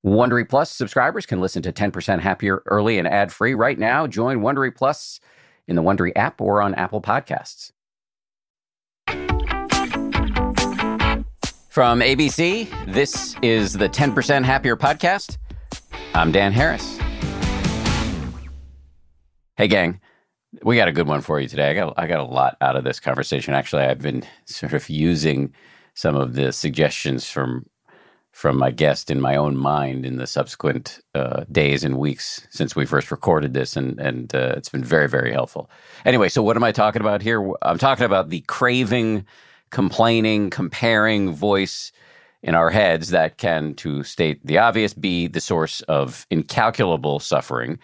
Wondery Plus subscribers can listen to 10% Happier early and ad-free right now. Join Wondery Plus in the Wondery app or on Apple Podcasts. From ABC, this is the 10% Happier podcast. I'm Dan Harris. Hey, gang. We got a good one for you today. I got a lot out of this conversation. Actually, I've been sort of using some of the suggestions from my guest in my own mind in the subsequent days and weeks since we first recorded this, and it's been very, very helpful. Anyway, so what am I talking about here? I'm talking about the craving, complaining, comparing voice in our heads that can, to state the obvious, be the source of incalculable suffering.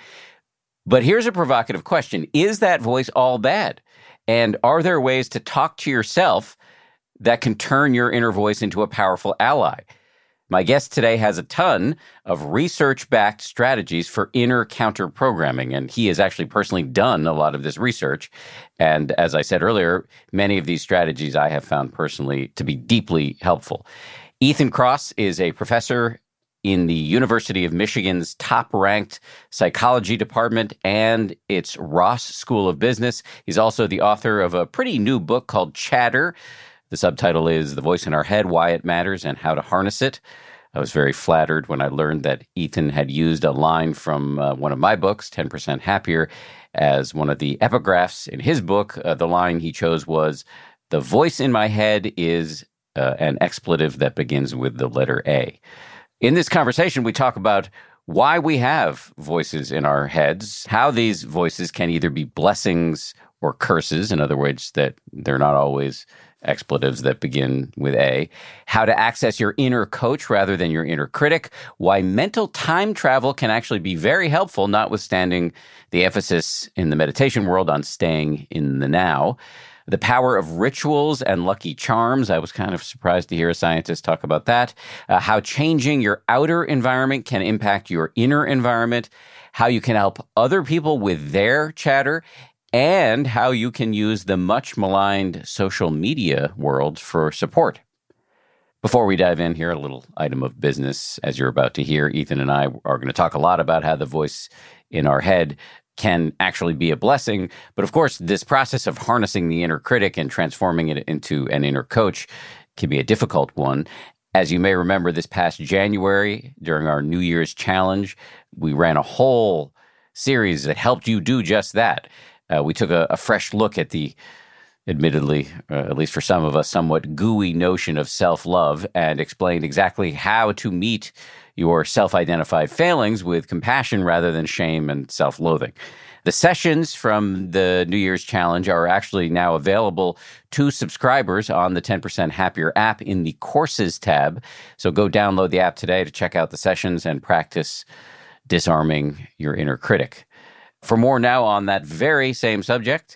But here's a provocative question. Is that voice all bad? And are there ways to talk to yourself that can turn your inner voice into a powerful ally? My guest today has a ton of research-backed strategies for inner counter-programming, and he has actually personally done a lot of this research. And as I said earlier, many of these strategies I have found personally to be deeply helpful. Ethan Kross is a professor in the University of Michigan's top-ranked psychology department and its Ross School of Business. He's also the author of a pretty new book called Chatter. The subtitle is The Voice in Our Head, Why It Matters and How to Harness It. I was very flattered when I learned that Ethan had used a line from one of my books, 10% Happier, as one of the epigraphs in his book. The line he chose was, "The voice in my head is an expletive that begins with the letter A." In this conversation, we talk about why we have voices in our heads, how these voices can either be blessings or curses, in other words, that they're not always expletives that begin with A, how to access your inner coach rather than your inner critic, why mental time travel can actually be very helpful, notwithstanding the emphasis in the meditation world on staying in the now, the power of rituals and lucky charms. I was kind of surprised to hear a scientist talk about that, how changing your outer environment can impact your inner environment, how you can help other people with their chatter, and how you can use the much maligned social media world for support. Before we dive in here, a little item of business. As you're about to hear, Ethan and I are going to talk a lot about how the voice in our head can actually be a blessing. But of course, this process of harnessing the inner critic and transforming it into an inner coach can be a difficult one. As you may remember, this past January, during our New Year's challenge, we ran a whole series that helped you do just that. We took a fresh look at the, admittedly, at least for some of us, somewhat gooey notion of self-love and explained exactly how to meet your self-identified failings with compassion rather than shame and self-loathing. The sessions from the New Year's Challenge are actually now available to subscribers on the 10% Happier app in the Courses tab. So go download the app today to check out the sessions and practice disarming your inner critic. For more now on that very same subject,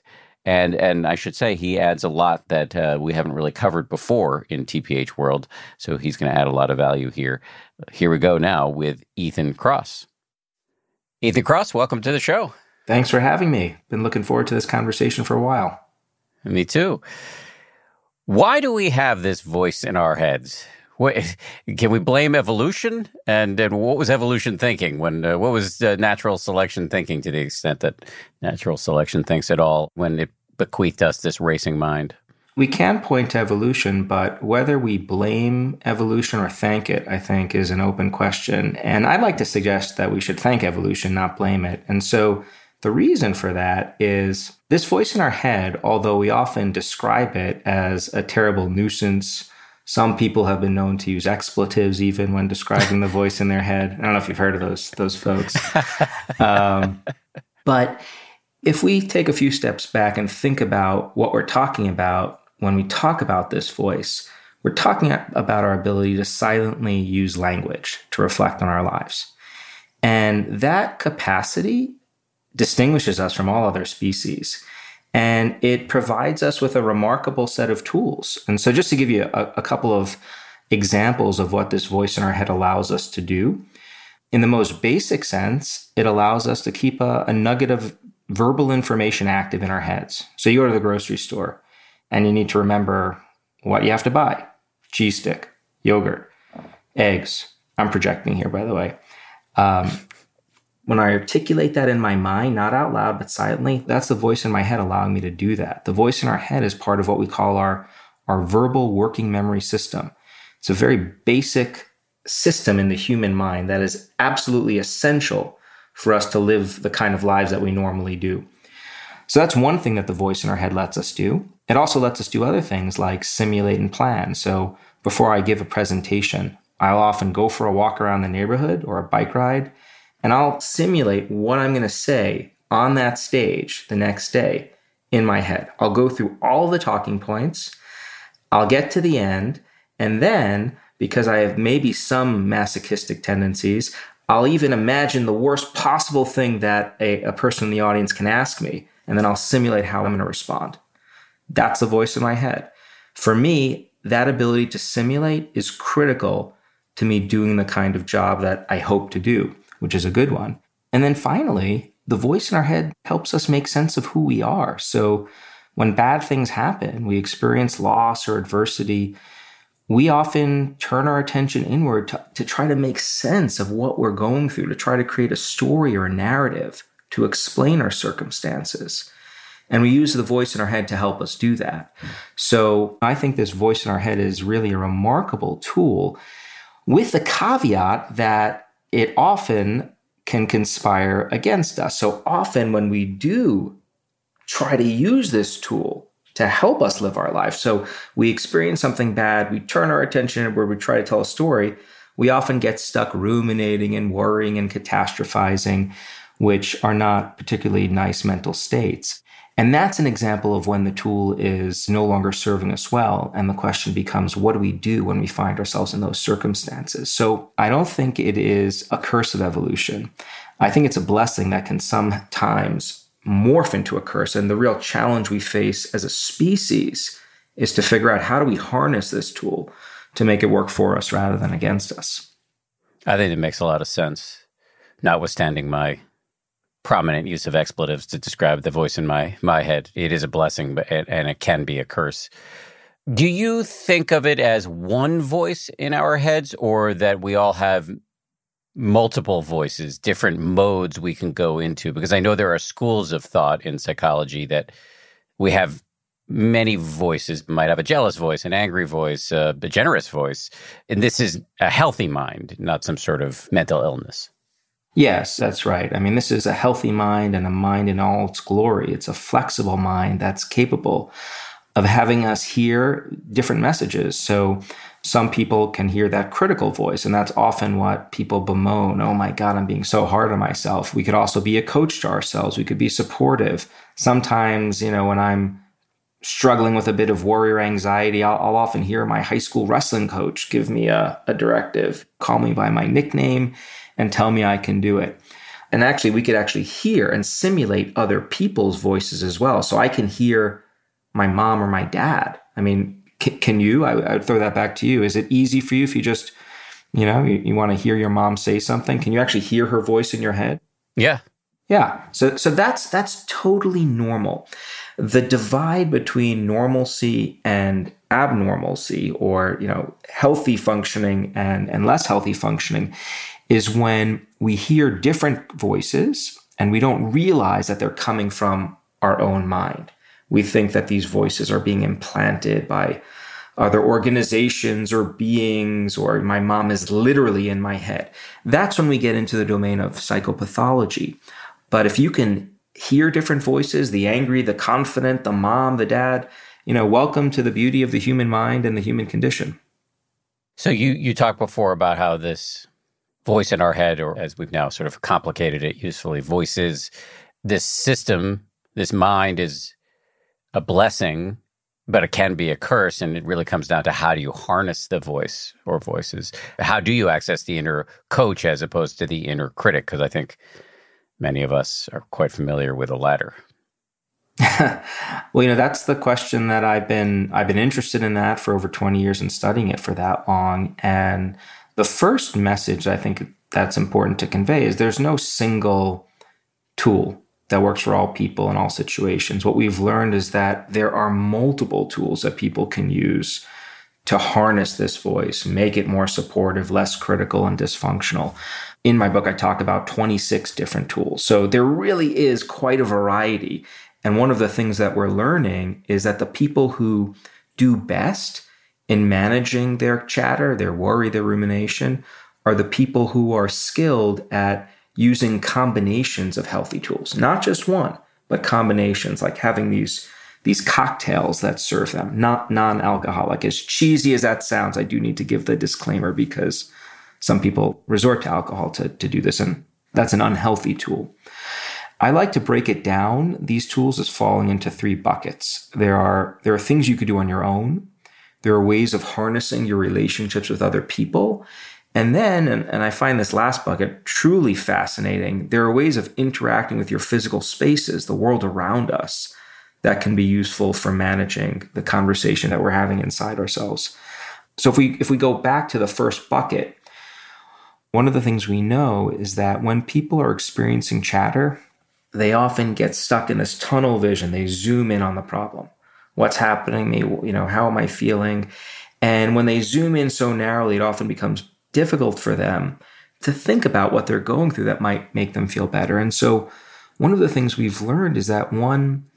and I should say he adds a lot that we haven't really covered before in TPH World, so he's going to add a lot of value here. Here we go now with Ethan Kross. Ethan Kross, welcome to the show. Thanks for having me. Been looking forward to this conversation for a while. Me too. Why do we have this voice in our heads? Can we blame evolution? And what was evolution thinking? What was natural selection thinking, to the extent that natural selection thinks at all, when it bequeathed us this racing mind? We can point to evolution, but whether we blame evolution or thank it, I think, is an open question. And I'd like to suggest that we should thank evolution, not blame it. And so the reason for that is this voice in our head, although we often describe it as a terrible nuisance. Some people have been known to use expletives even when describing the voice in their head. I don't know if you've heard of those folks. But if we take a few steps back and think about what we're talking about when we talk about this voice, we're talking about our ability to silently use language to reflect on our lives. And that capacity distinguishes us from all other species. And it provides us with a remarkable set of tools. And so just to give you a couple of examples of what this voice in our head allows us to do, in the most basic sense, it allows us to keep a nugget of verbal information active in our heads. So you go to the grocery store and you need to remember what you have to buy: cheese stick, yogurt, eggs, I'm projecting here, by the way. When I articulate that in my mind, not out loud, but silently, that's the voice in my head allowing me to do that. The voice in our head is part of what we call our verbal working memory system. It's a very basic system in the human mind that is absolutely essential for us to live the kind of lives that we normally do. So that's one thing that the voice in our head lets us do. It also lets us do other things like simulate and plan. So before I give a presentation, I'll often go for a walk around the neighborhood or a bike ride, and I'll simulate what I'm going to say on that stage the next day in my head. I'll go through all the talking points. I'll get to the end. And then, because I have maybe some masochistic tendencies, I'll even imagine the worst possible thing that a person in the audience can ask me. And then I'll simulate how I'm going to respond. That's the voice in my head. For me, that ability to simulate is critical to me doing the kind of job that I hope to do, which is a good one. And then finally, the voice in our head helps us make sense of who we are. So when bad things happen, we experience loss or adversity, we often turn our attention inward to try to make sense of what we're going through, to try to create a story or a narrative to explain our circumstances. And we use the voice in our head to help us do that. So I think this voice in our head is really a remarkable tool, with the caveat that it often can conspire against us. So often when we do try to use this tool to help us live our life, so we experience something bad, we turn our attention where we try to tell a story, we often get stuck ruminating and worrying and catastrophizing, which are not particularly nice mental states. And that's an example of when the tool is no longer serving us well. And the question becomes, what do we do when we find ourselves in those circumstances? So I don't think it is a curse of evolution. I think it's a blessing that can sometimes morph into a curse. And the real challenge we face as a species is to figure out, how do we harness this tool to make it work for us rather than against us? I think it makes a lot of sense, notwithstanding my prominent use of expletives to describe the voice in my head. It is a blessing, and it can be a curse. Do you think of it as one voice in our heads, or that we all have multiple voices, different modes we can go into? Because I know there are schools of thought in psychology that we have many voices. We might have a jealous voice, an angry voice, a generous voice. And this is a healthy mind, not some sort of mental illness. Yes, that's right. I mean, this is a healthy mind and a mind in all its glory. It's a flexible mind that's capable of having us hear different messages. So some people can hear that critical voice, and that's often what people bemoan. Oh my God, I'm being so hard on myself. We could also be a coach to ourselves. We could be supportive. Sometimes, when I'm struggling with a bit of worry or anxiety, I'll often hear my high school wrestling coach give me a directive, call me by my nickname, and tell me I can do it. And actually, we could actually hear and simulate other people's voices as well. So I can hear my mom or my dad. I mean, can you? I would throw that back to you. Is it easy for you if you just, you want to hear your mom say something? Can you actually hear her voice in your head? Yeah. Yeah. So that's totally normal. The divide between normalcy and abnormalcy, or, healthy functioning and less healthy functioning, is when we hear different voices and we don't realize that they're coming from our own mind. We think that these voices are being implanted by other organizations or beings, or my mom is literally in my head. That's when we get into the domain of psychopathology. But if you can hear different voices, the angry, the confident, the mom, the dad, welcome to the beauty of the human mind and the human condition. So you talked before about how this voice in our head, or as we've now sort of complicated it usefully, voices, this system, this mind is a blessing, but it can be a curse. And it really comes down to, how do you harness the voice or voices? How do you access the inner coach as opposed to the inner critic? Because I think many of us are quite familiar with the latter. Well, that's the question that I've been interested in that for over 20 years and studying it for that long. And the first message I think that's important to convey is there's no single tool that works for all people in all situations. What we've learned is that there are multiple tools that people can use to harness this voice, make it more supportive, less critical and dysfunctional. In my book, I talk about 26 different tools. So there really is quite a variety. And one of the things that we're learning is that the people who do best in managing their chatter, their worry, their rumination, are the people who are skilled at using combinations of healthy tools, not just one, but combinations, like having these cocktails that serve them, not non-alcoholic. As cheesy as that sounds, I do need to give the disclaimer because some people resort to alcohol to do this, and that's an unhealthy tool. I like to break it down, these tools, as falling into 3 buckets. There are things you could do on your own. There are ways of harnessing your relationships with other people. And then, and I find this last bucket truly fascinating, there are ways of interacting with your physical spaces, the world around us, that can be useful for managing the conversation that we're having inside ourselves. So if we go back to the first bucket, one of the things we know is that when people are experiencing chatter, they often get stuck in this tunnel vision. They zoom in on the problem. What's happening to me? How am I feeling? And when they zoom in so narrowly, it often becomes difficult for them to think about what they're going through that might make them feel better. And so one of the things we've learned is that one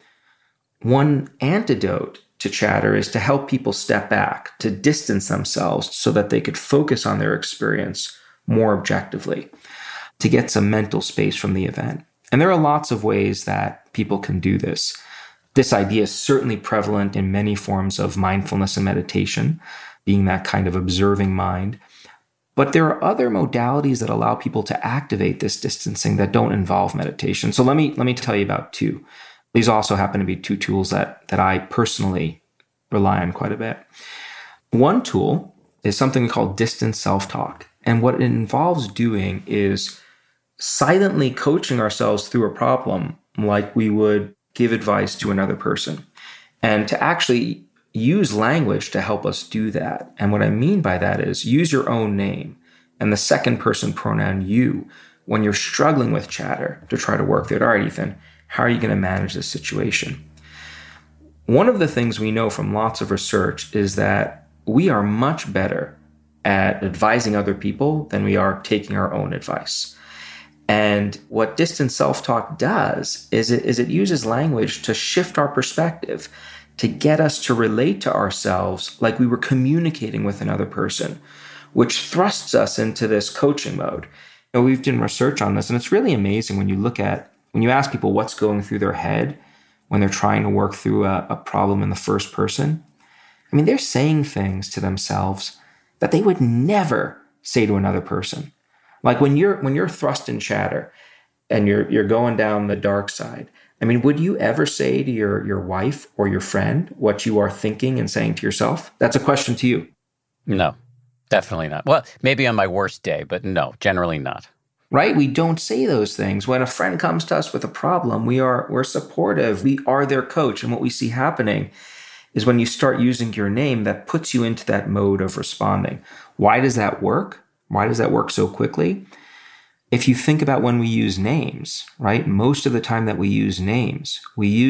antidote to chatter is to help people step back, to distance themselves so that they could focus on their experience more objectively, to get some mental space from the event. And there are lots of ways that people can do this. This idea is certainly prevalent in many forms of mindfulness and meditation, being that kind of observing mind. But there are other modalities that allow people to activate this distancing that don't involve meditation. So let me tell you about 2. These also happen to be 2 tools that I personally rely on quite a bit. One tool is something we call distant self-talk. And what it involves doing is silently coaching ourselves through a problem like we would give advice to another person, and to actually use language to help us do that. And what I mean by that is use your own name and the second person pronoun you when you're struggling with chatter to try to work through it. All right, Ethan, how are you going to manage this situation? One of the things we know from lots of research is that we are much better at advising other people than we are taking our own advice. And what distant self-talk does is it uses language to shift our perspective, to get us to relate to ourselves like we were communicating with another person, which thrusts us into this coaching mode. We've done research on this, and it's really amazing when you ask people what's going through their head when they're trying to work through a problem in the first person. I mean, they're saying things to themselves that they would never say to another person. Like when you're thrust in chatter and you're going down the dark side, I mean, would you ever say to your wife or your friend what you are thinking and saying to yourself? That's a question to you. No, definitely not. Well, maybe on my worst day, but no, generally not. Right? We don't say those things. When a friend comes to us with a problem, we're supportive. We are their coach. And what we see happening is when you start using your name, that puts you into that mode of responding. Why does that work? Why does that work so quickly? If you think about when we use names, right? Most of the time that we use names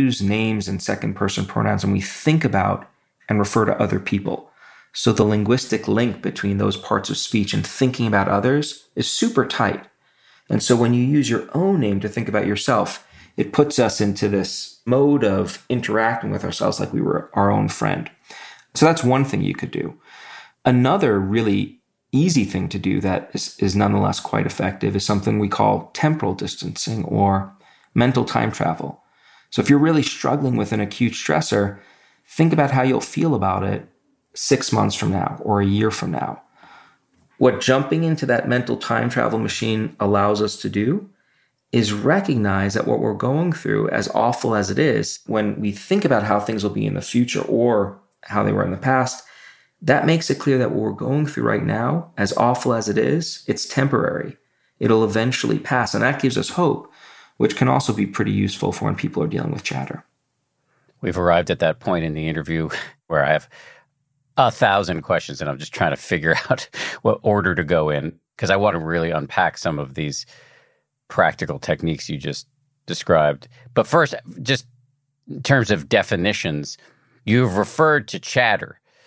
and second person pronouns, and we think about and refer to other people. So the linguistic link between those parts of speech and thinking about others is super tight. And so when you use your own name to think about yourself, it puts us into this mode of interacting with ourselves like we were our own friend. So that's one thing you could do. Another really easy thing to do that is nonetheless quite effective is something we call temporal distancing or mental time travel. So if you're really struggling with an acute stressor, think about how you'll feel about it 6 months from now or a year from now. What jumping into that mental time travel machine allows us to do is recognize that what we're going through, as awful as it is, when we think about how things will be in the future or how they were in the past, that makes it clear that what we're going through right now, as awful as it is, it's temporary. It'll eventually pass. And that gives us hope, which can also be pretty useful for when people are dealing with chatter. We've arrived at that point in the interview where I have 1,000 questions and I'm just trying to figure out what order to go in, because I want to really unpack some of these practical techniques you just described. But first, just in terms of definitions, you've referred to chatter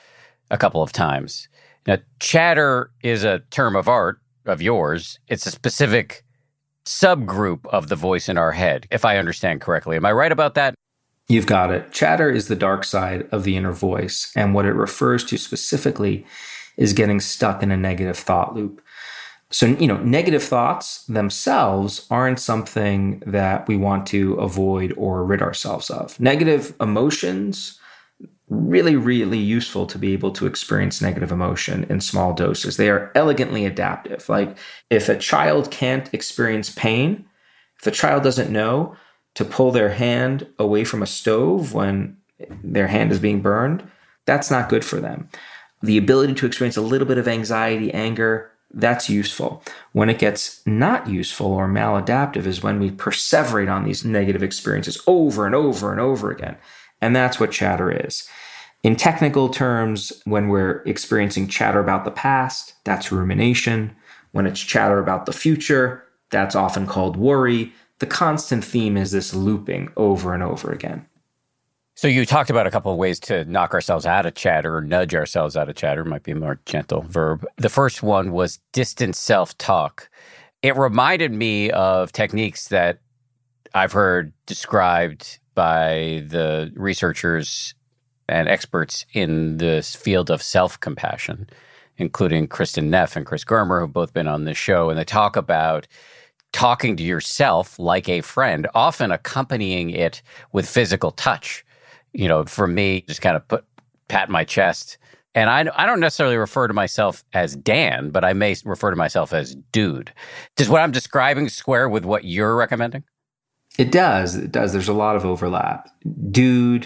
a couple of times. Now, chatter is a term of art of yours. It's a specific subgroup of the voice in our head, if I understand correctly. Am I right about that? You've got it. Chatter is the dark side of the inner voice. And what it refers to specifically is getting stuck in a negative thought loop. So, negative thoughts themselves aren't something that we want to avoid or rid ourselves of. Negative emotions, really, really useful to be able to experience negative emotion in small doses. They are elegantly adaptive. Like if a child can't experience pain, if a child doesn't know to pull their hand away from a stove when their hand is being burned, that's not good for them. The ability to experience a little bit of anxiety, anger, that's useful. When it gets not useful or maladaptive is when we perseverate on these negative experiences over and over and over again. And that's what chatter is. In technical terms, when we're experiencing chatter about the past, that's rumination. When it's chatter about the future, that's often called worry. The constant theme is this looping over and over again. So you talked about a couple of ways to knock ourselves out of chatter or nudge ourselves out of chatter, might be a more gentle verb. The first one was distant self-talk. It reminded me of techniques that I've heard described by the researchers and experts in this field of self-compassion, including Kristin Neff and Chris Germer, who've both been on this show. And they talk about talking to yourself like a friend, often accompanying it with physical touch. For me, just kind of pat my chest. And I don't necessarily refer to myself as Dan, but I may refer to myself as dude. Does what I'm describing square with what you're recommending? It does. There's a lot of overlap. Dude,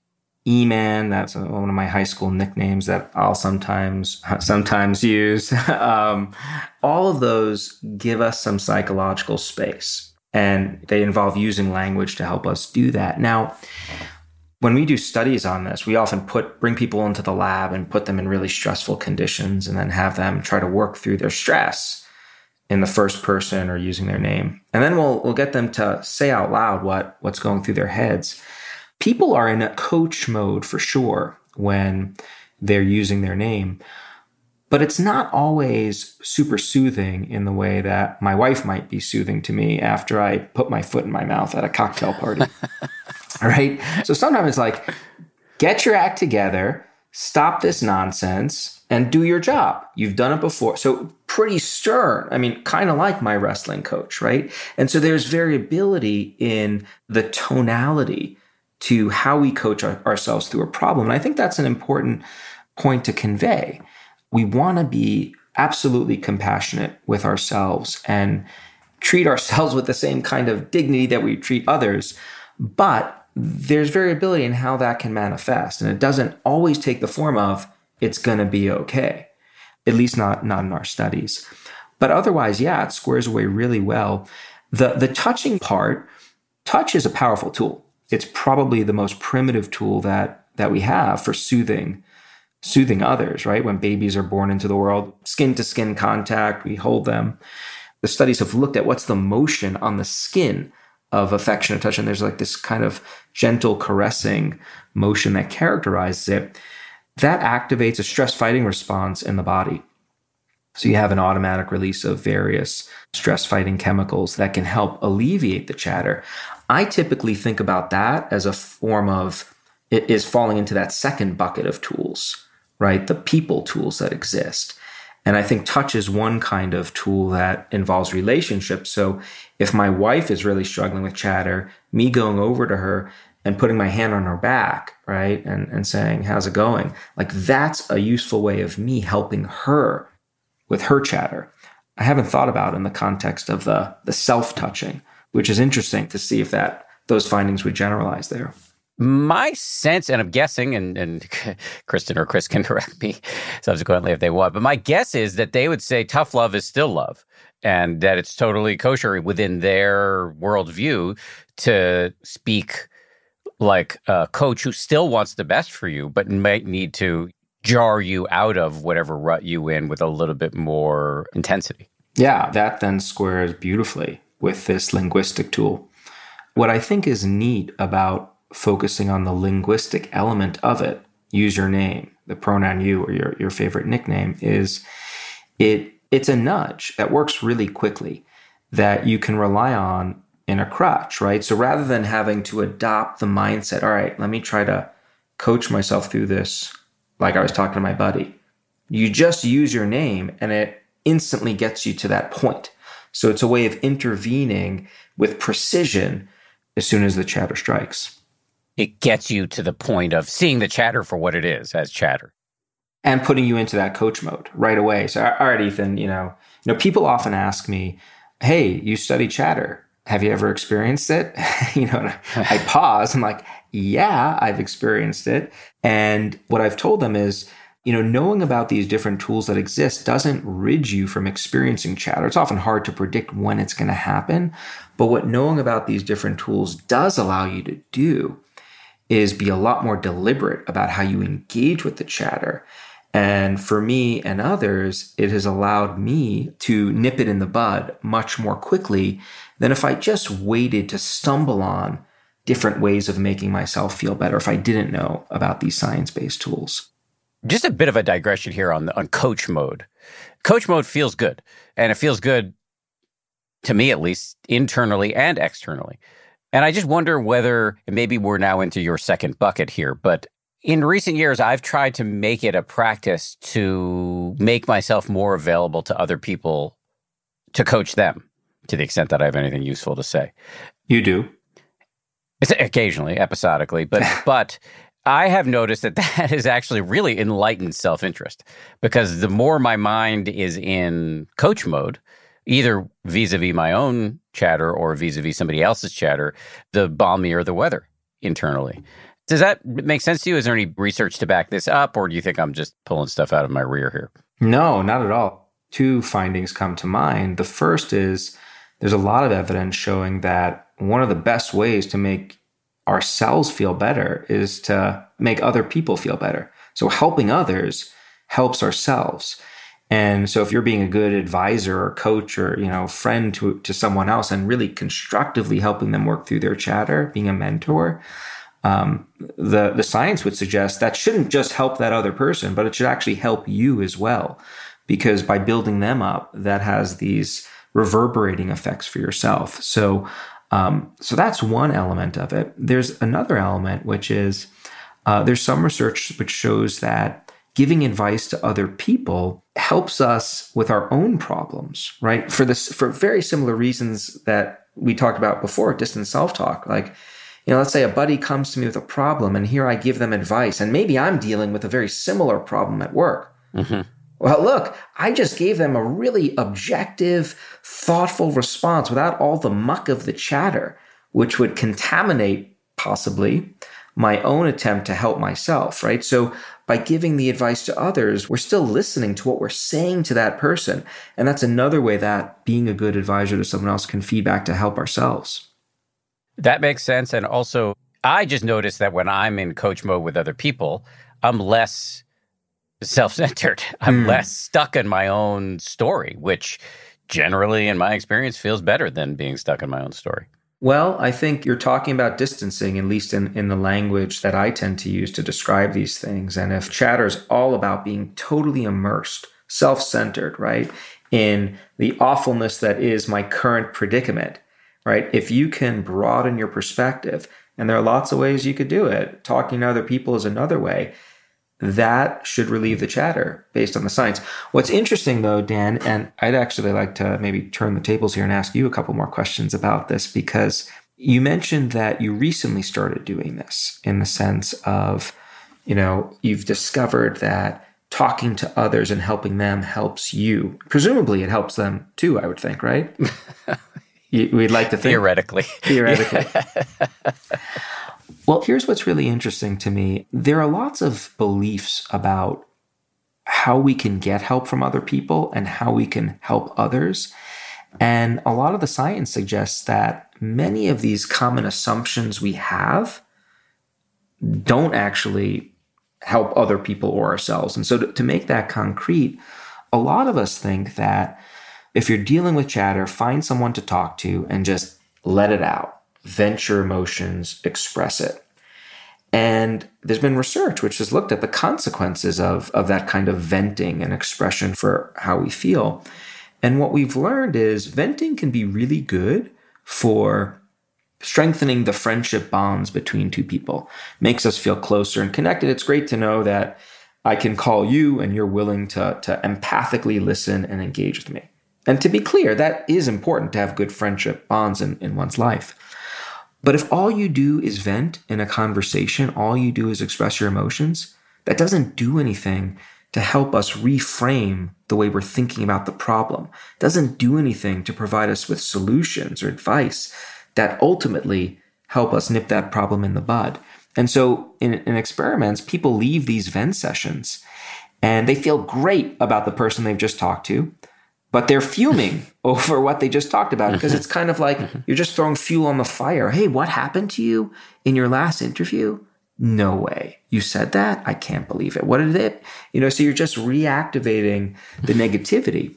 E-Man, that's one of my high school nicknames that I'll sometimes use. All of those give us some psychological space, and they involve using language to help us do that. Now, when we do studies on this, we often bring people into the lab and put them in really stressful conditions and then have them try to work through their stress in the first person or using their name. And then we'll get them to say out loud what's going through their heads. People are in a coach mode for sure when they're using their name, but it's not always super soothing in the way that my wife might be soothing to me after I put my foot in my mouth at a cocktail party. All right. So sometimes it's like, get your act together, stop this nonsense, and do your job. You've done it before. So pretty stern. I mean, kind of like my wrestling coach, right? And so there's variability in the tonality to how we coach ourselves through a problem. And I think that's an important point to convey. We want to be absolutely compassionate with ourselves and treat ourselves with the same kind of dignity that we treat others. But there's variability in how that can manifest. And it doesn't always take the form of, it's going to be okay, at least not in our studies. But otherwise, yeah, it squares away really well. The touching part, touch is a powerful tool. It's probably the most primitive tool that we have for soothing others, right? When babies are born into the world, skin to skin contact, we hold them. The studies have looked at what's the motion on the skin of affectionate touch. And there's like this kind of gentle caressing motion that characterizes it. That activates a stress fighting response in the body. So you have an automatic release of various stress fighting chemicals that can help alleviate the chatter. I typically think about that as a form of, it is falling into that second bucket of tools, right? The people tools that exist. And I think touch is one kind of tool that involves relationships. So if my wife is really struggling with chatter, me going over to her and putting my hand on her back, right? And saying, how's it going? Like that's a useful way of me helping her with her chatter. I haven't thought about in the context of the self-touching, which is interesting to see if those findings would generalize there. My sense, and I'm guessing, and Kristen or Chris can correct me subsequently if they want, but my guess is that they would say tough love is still love and that it's totally kosher within their worldview to speak like a coach who still wants the best for you, but might need to jar you out of whatever rut you in with a little bit more intensity. Yeah, that then squares beautifully with this linguistic tool. What I think is neat about focusing on the linguistic element of it, use your name, the pronoun you or your favorite nickname, is it's a nudge that works really quickly that you can rely on in a crutch, right? So rather than having to adopt the mindset, all right, let me try to coach myself through this like I was talking to my buddy, you just use your name and it instantly gets you to that point. So it's a way of intervening with precision as soon as the chatter strikes. It gets you to the point of seeing the chatter for what it is, as chatter. And putting you into that coach mode right away. So, all right, Ethan, people often ask me, hey, you study chatter. Have you ever experienced it? I pause. I'm like, yeah, I've experienced it. And what I've told them is, knowing about these different tools that exist doesn't rid you from experiencing chatter. It's often hard to predict when it's going to happen. But what knowing about these different tools does allow you to do is be a lot more deliberate about how you engage with the chatter. And for me and others, it has allowed me to nip it in the bud much more quickly than if I just waited to stumble on different ways of making myself feel better if I didn't know about these science-based tools. Just a bit of a digression here on coach mode. Coach mode feels good, and it feels good to me, at least, internally and externally. And I just wonder whether, and maybe we're now into your second bucket here, but in recent years, I've tried to make it a practice to make myself more available to other people to coach them to the extent that I have anything useful to say. You do? It's occasionally, episodically, but I have noticed that has actually really enlightened self-interest, because the more my mind is in coach mode, either vis-a-vis my own chatter or vis-a-vis somebody else's chatter, the balmier the weather internally. Does that make sense to you? Is there any research to back this up, or do you think I'm just pulling stuff out of my rear here? No, not at all. Two findings come to mind. The first is there's a lot of evidence showing that one of the best ways to make ourselves feel better is to make other people feel better. So helping others helps ourselves. And so if you're being a good advisor or coach or, friend to someone else and really constructively helping them work through their chatter, being a mentor, the science would suggest that shouldn't just help that other person, but it should actually help you as well. Because by building them up, that has these reverberating effects for yourself. So that's one element of it. There's another element, which is there's some research which shows that giving advice to other people helps us with our own problems, right? For very similar reasons that we talked about before, distant self-talk. Like, let's say a buddy comes to me with a problem and here I give them advice, and maybe I'm dealing with a very similar problem at work. Mm-hmm. Well, look, I just gave them a really objective, thoughtful response without all the muck of the chatter, which would contaminate possibly my own attempt to help myself, right? So by giving the advice to others, we're still listening to what we're saying to that person. And that's another way that being a good advisor to someone else can feed back to help ourselves. That makes sense. And also, I just noticed that when I'm in coach mode with other people, I'm less self-centered. I'm less stuck in my own story, which generally, in my experience, feels better than being stuck in my own story. Well, I think you're talking about distancing, at least in the language that I tend to use to describe these things. And if chatter is all about being totally immersed, self-centered, right, in the awfulness that is my current predicament, right? If you can broaden your perspective, and there are lots of ways you could do it, talking to other people is another way, that should relieve the chatter based on the science. What's interesting though, Dan, and I'd actually like to maybe turn the tables here and ask you a couple more questions about this, because you mentioned that you recently started doing this in the sense of, you've discovered that talking to others and helping them helps you. Presumably it helps them too, I would think, right? We'd like to think. Theoretically. Well, here's what's really interesting to me. There are lots of beliefs about how we can get help from other people and how we can help others. And a lot of the science suggests that many of these common assumptions we have don't actually help other people or ourselves. And so to make that concrete, a lot of us think that if you're dealing with chatter, find someone to talk to and just let it out. Vent your emotions, express it. And there's been research which has looked at the consequences of that kind of venting and expression for how we feel. And what we've learned is venting can be really good for strengthening the friendship bonds between two people, makes us feel closer and connected. It's great to know that I can call you and you're willing to empathically listen and engage with me. And to be clear, that is important to have good friendship bonds in one's life. But if all you do is vent in a conversation, all you do is express your emotions, that doesn't do anything to help us reframe the way we're thinking about the problem. It doesn't do anything to provide us with solutions or advice that ultimately help us nip that problem in the bud. And so in experiments, people leave these vent sessions and they feel great about the person they've just talked to, but they're fuming over what they just talked about because it's kind of like you're just throwing fuel on the fire. Hey, what happened to you in your last interview? No way. You said that? I can't believe it. What did it? So you're just reactivating the negativity.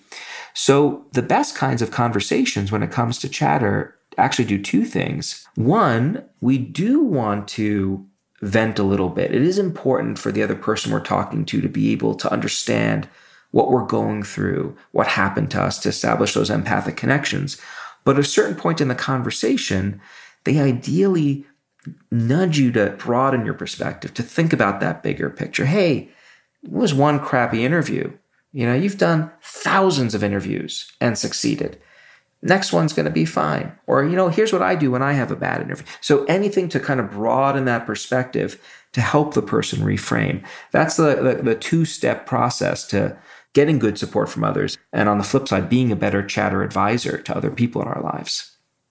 So the best kinds of conversations when it comes to chatter actually do two things. One, we do want to vent a little bit. It is important for the other person we're talking to be able to understand what we're going through, what happened to us, to establish those empathic connections. But at a certain point in the conversation, they ideally nudge you to broaden your perspective, to think about that bigger picture. Hey, it was one crappy interview. You've done thousands of interviews and succeeded. Next one's going to be fine. Or, here's what I do when I have a bad interview. So anything to kind of broaden that perspective to help the person reframe. That's the two-step process to getting good support from others. And on the flip side, being a better chatter advisor to other people in our lives.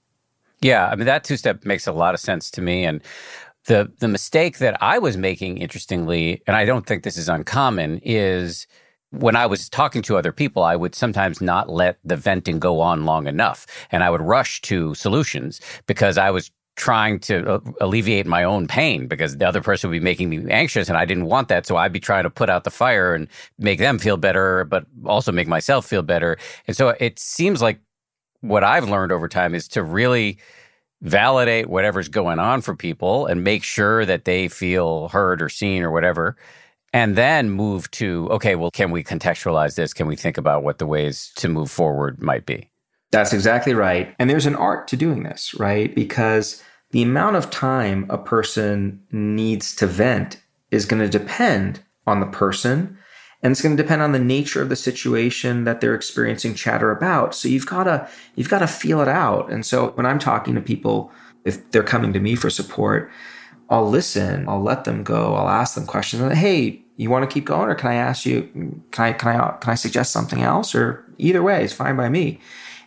Yeah, I mean, that two-step makes a lot of sense to me. And the mistake that I was making, interestingly, and I don't think this is uncommon, is when I was talking to other people, I would sometimes not let the venting go on long enough. And I would rush to solutions because I was trying to alleviate my own pain because the other person would be making me anxious and I didn't want that. So I'd be trying to put out the fire and make them feel better, but also make myself feel better. And so it seems like what I've learned over time is to really validate whatever's going on for people and make sure that they feel heard or seen or whatever. And then move to, okay, well, can we contextualize this? Can we think about what the ways to move forward might be? That's exactly right. And there's an art to doing this, right? Because the amount of time a person needs to vent is going to depend on the person, and it's going to depend on the nature of the situation that they're experiencing chatter about. So you've got to feel it out. And so when I'm talking to people, if they're coming to me for support, I'll listen, I'll let them go, I'll ask them questions. Hey, you want to keep going, or can I ask you? Can I suggest something else? Or either way is fine by me.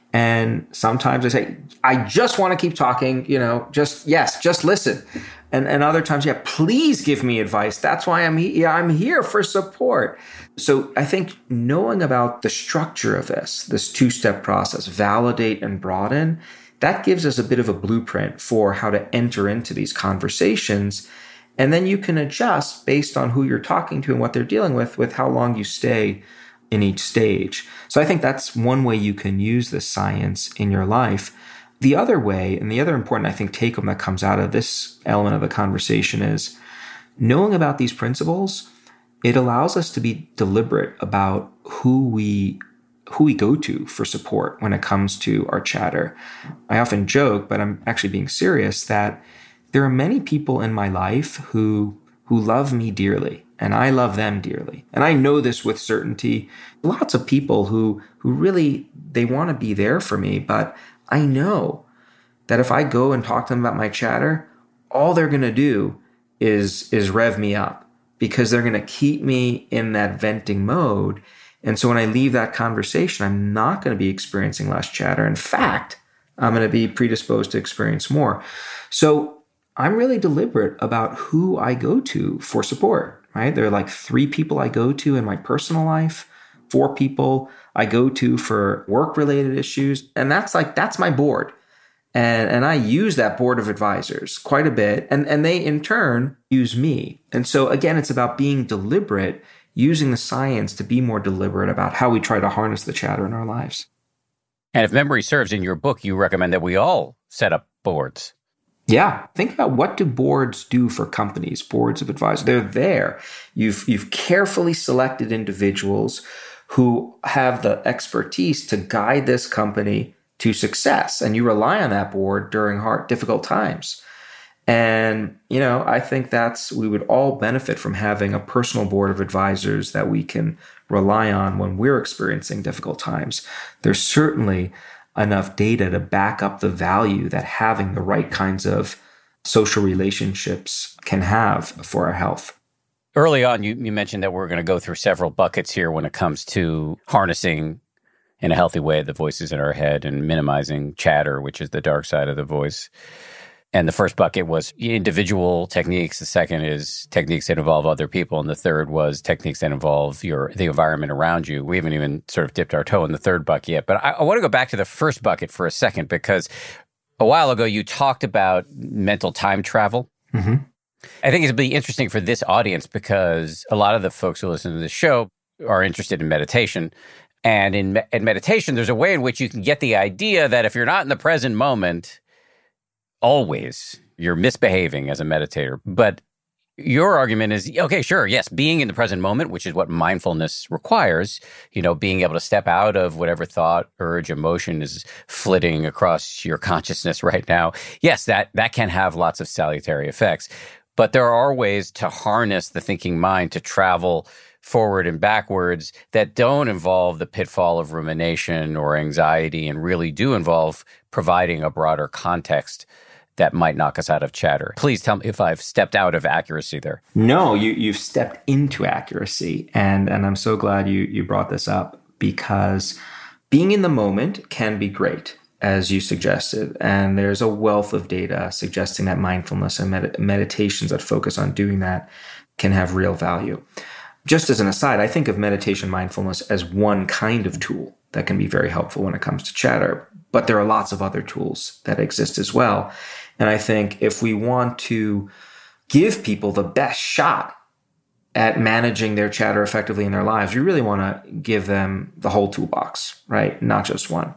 And sometimes I say, I just want to keep talking, just listen. And other times, please give me advice. That's why I'm here for support. So I think knowing about the structure of this two-step process, validate and broaden, that gives us a bit of a blueprint for how to enter into these conversations. And then you can adjust based on who you're talking to and what they're dealing with how long you stay in each stage. So I think that's one way you can use this science in your life. The other way, and the other important, I think, take-home that comes out of this element of the conversation is knowing about these principles. It allows us to be deliberate about who we go to for support when it comes to our chatter. I often joke, but I'm actually being serious, that there are many people in my life who love me dearly, and I love them dearly. And I know this with certainty. Lots of people who really, they want to be there for me, but I know that if I go and talk to them about my chatter, all they're going to do is rev me up because they're going to keep me in that venting mode. And so when I leave that conversation, I'm not going to be experiencing less chatter. In fact, I'm going to be predisposed to experience more. So I'm really deliberate about who I go to for support, right? There are like 3 people I go to in my personal life, 4 people I go to for work-related issues. And that's my board. And I use that board of advisors quite a bit. And they, in turn, use me. And so, again, it's about being deliberate, using the science to be more deliberate about how we try to harness the chatter in our lives. And if memory serves, in your book, you recommend that we all set up boards. Yeah. Think about, what do boards do for companies, boards of advisors? They're there. You've carefully selected individuals who have the expertise to guide this company to success. And you rely on that board during difficult times. And, I think we would all benefit from having a personal board of advisors that we can rely on when we're experiencing difficult times. There's certainly enough data to back up the value that having the right kinds of social relationships can have for our health. Early on, you mentioned that we're going to go through several buckets here when it comes to harnessing in a healthy way the voices in our head and minimizing chatter, which is the dark side of the voice. And the first bucket was individual techniques. The second is techniques that involve other people. And the third was techniques that involve the environment around you. We haven't even sort of dipped our toe in the third bucket yet. But I want to go back to the first bucket for a second, because a while ago you talked about mental time travel. Mm-hmm. I think it'd be interesting for this audience because a lot of the folks who listen to this show are interested in meditation. And in meditation, there's a way in which you can get the idea that if you're not in the present moment, always you're misbehaving as a meditator. But your argument is, okay, sure, yes, being in the present moment, which is what mindfulness requires, being able to step out of whatever thought, urge, emotion is flitting across your consciousness right now. Yes, that can have lots of salutary effects. But there are ways to harness the thinking mind to travel forward and backwards that don't involve the pitfall of rumination or anxiety and really do involve providing a broader context that might knock us out of chatter. Please tell me if I've stepped out of accuracy there. No, you've stepped into accuracy. And I'm so glad you brought this up, because being in the moment can be great, as you suggested. And there's a wealth of data suggesting that mindfulness and meditations that focus on doing that can have real value. Just as an aside, I think of meditation mindfulness as one kind of tool that can be very helpful when it comes to chatter. But there are lots of other tools that exist as well. And I think if we want to give people the best shot at managing their chatter effectively in their lives, we really want to give them the whole toolbox, right? Not just one.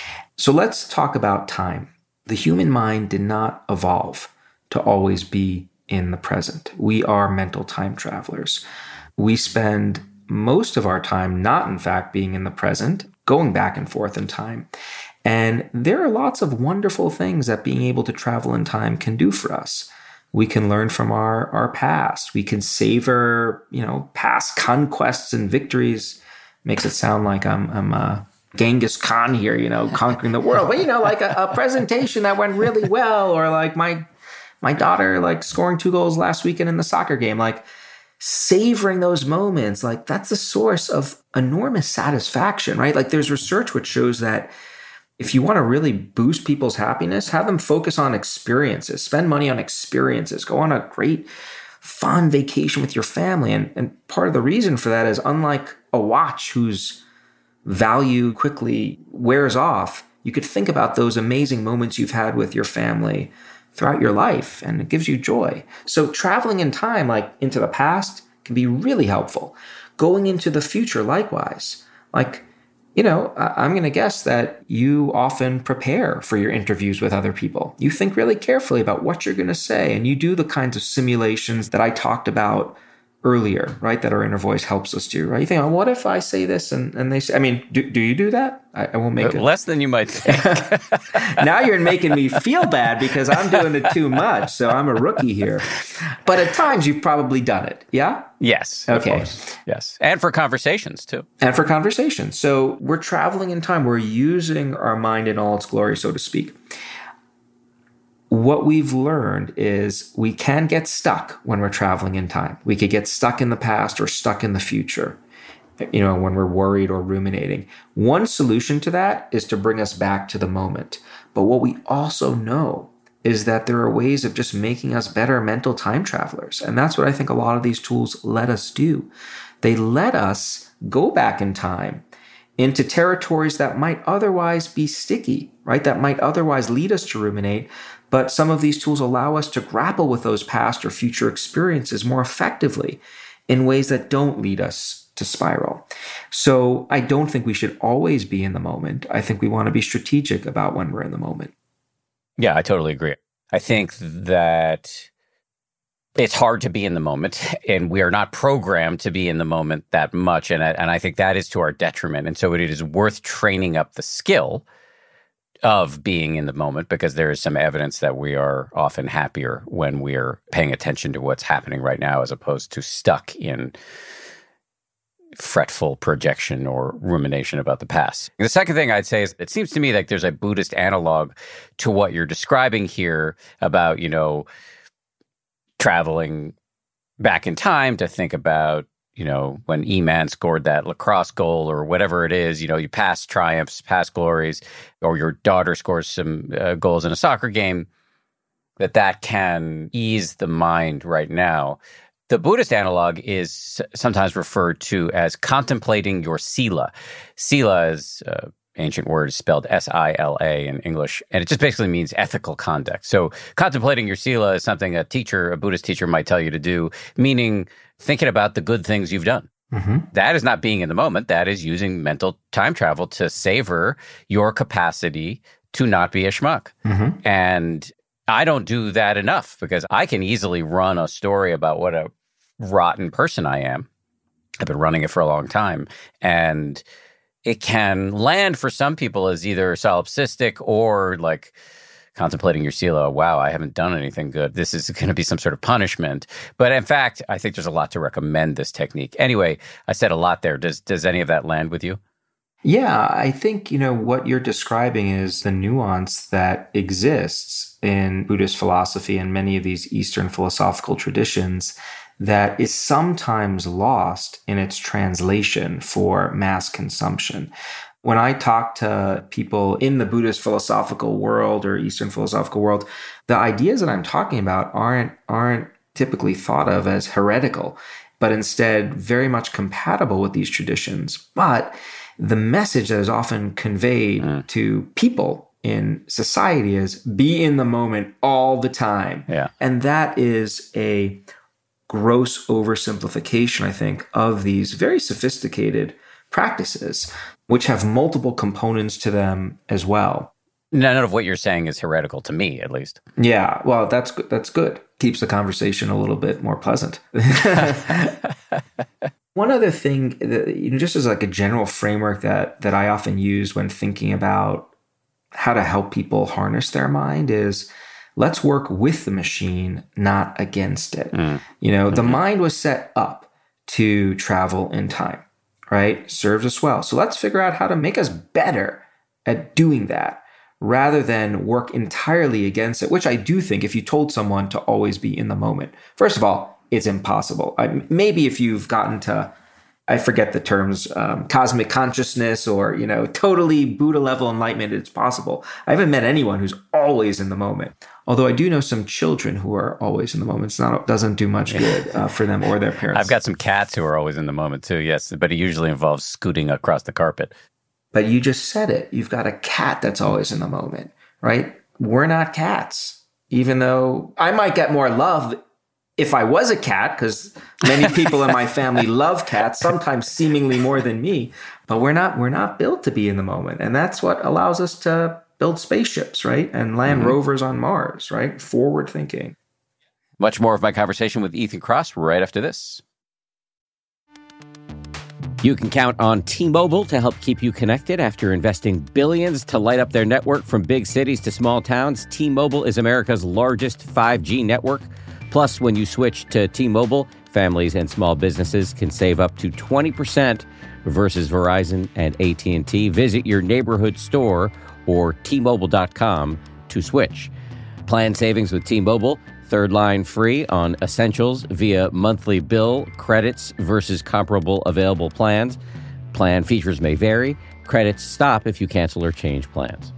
So let's talk about time. The human mind did not evolve to always be in the present. We are mental time travelers. We spend most of our time not, in fact, being in the present, going back and forth in time. And there are lots of wonderful things that being able to travel in time can do for us. We can learn from our past. We can savor, past conquests and victories. Makes it sound like I'm Genghis Khan here, conquering the world. But, like a presentation that went really well, or like my daughter, like scoring 2 goals last weekend in the soccer game, like savoring those moments, like that's a source of enormous satisfaction, right? Like there's research which shows that if you want to really boost people's happiness, have them focus on experiences, spend money on experiences, go on a great fun vacation with your family. And part of the reason for that is, unlike a watch whose value quickly wears off, you could think about those amazing moments you've had with your family throughout your life, and it gives you joy. So traveling in time, like into the past, can be really helpful. Going into the future, likewise. Like, I'm going to guess that you often prepare for your interviews with other people. You think really carefully about what you're going to say, and you do the kinds of simulations that I talked about earlier, right? That our inner voice helps us do, right? You think, what if I say this and they say, do you do that? I won't make it. Less than you might think. Now you're making me feel bad because I'm doing it too much. So I'm a rookie here. But at times you've probably done it. Yeah? Yes. Okay. Of course. Yes. And for conversations too. And for conversations. So we're traveling in time. We're using our mind in all its glory, so to speak. What we've learned is we can get stuck when we're traveling in time. We could get stuck in the past or stuck in the future, when we're worried or ruminating. One solution to that is to bring us back to the moment. But what we also know is that there are ways of just making us better mental time travelers. And that's what I think a lot of these tools let us do. They let us go back in time into territories that might otherwise be sticky, right? That might otherwise lead us to ruminate. But some of these tools allow us to grapple with those past or future experiences more effectively in ways that don't lead us to spiral. So I don't think we should always be in the moment. I think we want to be strategic about when we're in the moment. Yeah, I totally agree. I think that it's hard to be in the moment, and we are not programmed to be in the moment that much. And I think that is to our detriment. And so it is worth training up the skill of being in the moment, because there is some evidence that we are often happier when we're paying attention to what's happening right now, as opposed to stuck in fretful projection or rumination about the past. The second thing I'd say is, it seems to me like there's a Buddhist analog to what you're describing here about, traveling back in time to think about, when E-Man scored that lacrosse goal or whatever it is, you past triumphs, past glories, or your daughter scores some goals in a soccer game, that can ease the mind right now. The Buddhist analog is sometimes referred to as contemplating your sila. Sila is ancient word, spelled S-I-L-A in English, and it just basically means ethical conduct. So contemplating your sila is something a Buddhist teacher might tell you to do, meaning thinking about the good things you've done. Mm-hmm. That is not being in the moment. That is using mental time travel to savor your capacity to not be a schmuck. Mm-hmm. And I don't do that enough, because I can easily run a story about what a rotten person I am. I've been running it for a long time. And it can land for some people as either solipsistic or like contemplating your sila. Wow, I haven't done anything good. This is going to be some sort of punishment. But in fact, I think there's a lot to recommend this technique. Anyway, I said a lot there. Does any of that land with you? Yeah, I think, what you're describing is the nuance that exists in Buddhist philosophy and many of these Eastern philosophical traditions that is sometimes lost in its translation for mass consumption. When I talk to people in the Buddhist philosophical world or Eastern philosophical world, the ideas that I'm talking about aren't typically thought of as heretical, but instead very much compatible with these traditions. But the message that is often conveyed to people in society is be in the moment all the time. Yeah. And that is a gross oversimplification, I think, of these very sophisticated practices, which have multiple components to them as well. None of what you're saying is heretical to me, at least. Yeah, well, that's good. Keeps the conversation a little bit more pleasant. One other thing, just as like a general framework that I often use when thinking about how to help people harness their mind is, let's work with the machine, not against it. The mind was set up to travel in time, right? Serves us well. So let's figure out how to make us better at doing that rather than work entirely against it, which I do think if you told someone to always be in the moment, first of all, it's impossible. Maybe if you've gotten to, I forget the terms, cosmic consciousness or, totally Buddha level enlightenment, it's possible. I haven't met anyone who's always in the moment. Although I do know some children who are always in the moment. Doesn't do much good for them or their parents. I've got some cats who are always in the moment too, yes. But it usually involves scooting across the carpet. But you just said it. You've got a cat that's always in the moment, right? We're not cats. Even though I might get more love if I was a cat, because many people in my family love cats, sometimes seemingly more than me. But we're not built to be in the moment. And that's what allows us to build spaceships, right? And land rovers on Mars, right? Forward thinking. Much more of my conversation with Ethan Kross right after this. You can count on T-Mobile to help keep you connected after investing billions to light up their network from big cities to small towns. T-Mobile is America's largest 5G network. Plus, when you switch to T-Mobile, families and small businesses can save up to 20% versus Verizon and AT&T. Visit your neighborhood store or T-Mobile.com to switch. Plan savings with T-Mobile. Third line free on essentials via monthly bill credits versus comparable available plans. Plan features may vary. Credits stop if you cancel or change plans.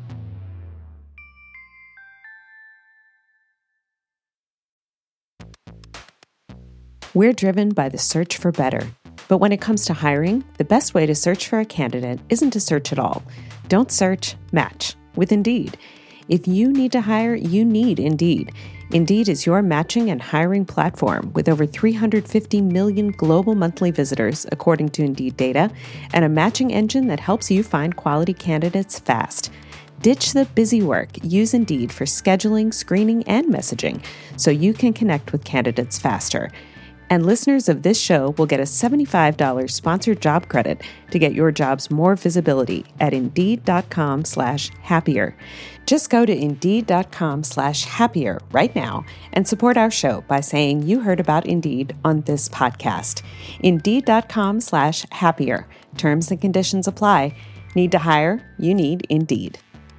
We're driven by the search for better. But when it comes to hiring, the best way to search for a candidate isn't to search at all. Don't search, match with Indeed. If you need to hire, you need Indeed. Indeed is your matching and hiring platform with over 350 million global monthly visitors, according to Indeed data, and a matching engine that helps you find quality candidates fast. Ditch the busy work. Use Indeed for scheduling, screening, and messaging so you can connect with candidates faster. And listeners of this show will get a $75 sponsored job credit to get your jobs more visibility at Indeed.com/happier. Just go to Indeed.com/happier right now and support our show by saying you heard about Indeed on this podcast. Indeed.com/happier. Terms and conditions apply. Need to hire? You need Indeed.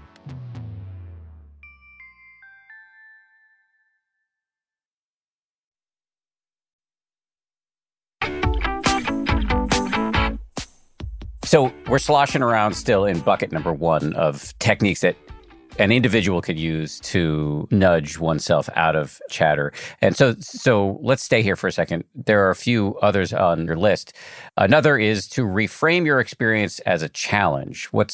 So we're sloshing around still in bucket number one of techniques that an individual could use to nudge oneself out of chatter. And so let's stay here for a second. There are a few others on your list. Another is to reframe your experience as a challenge. What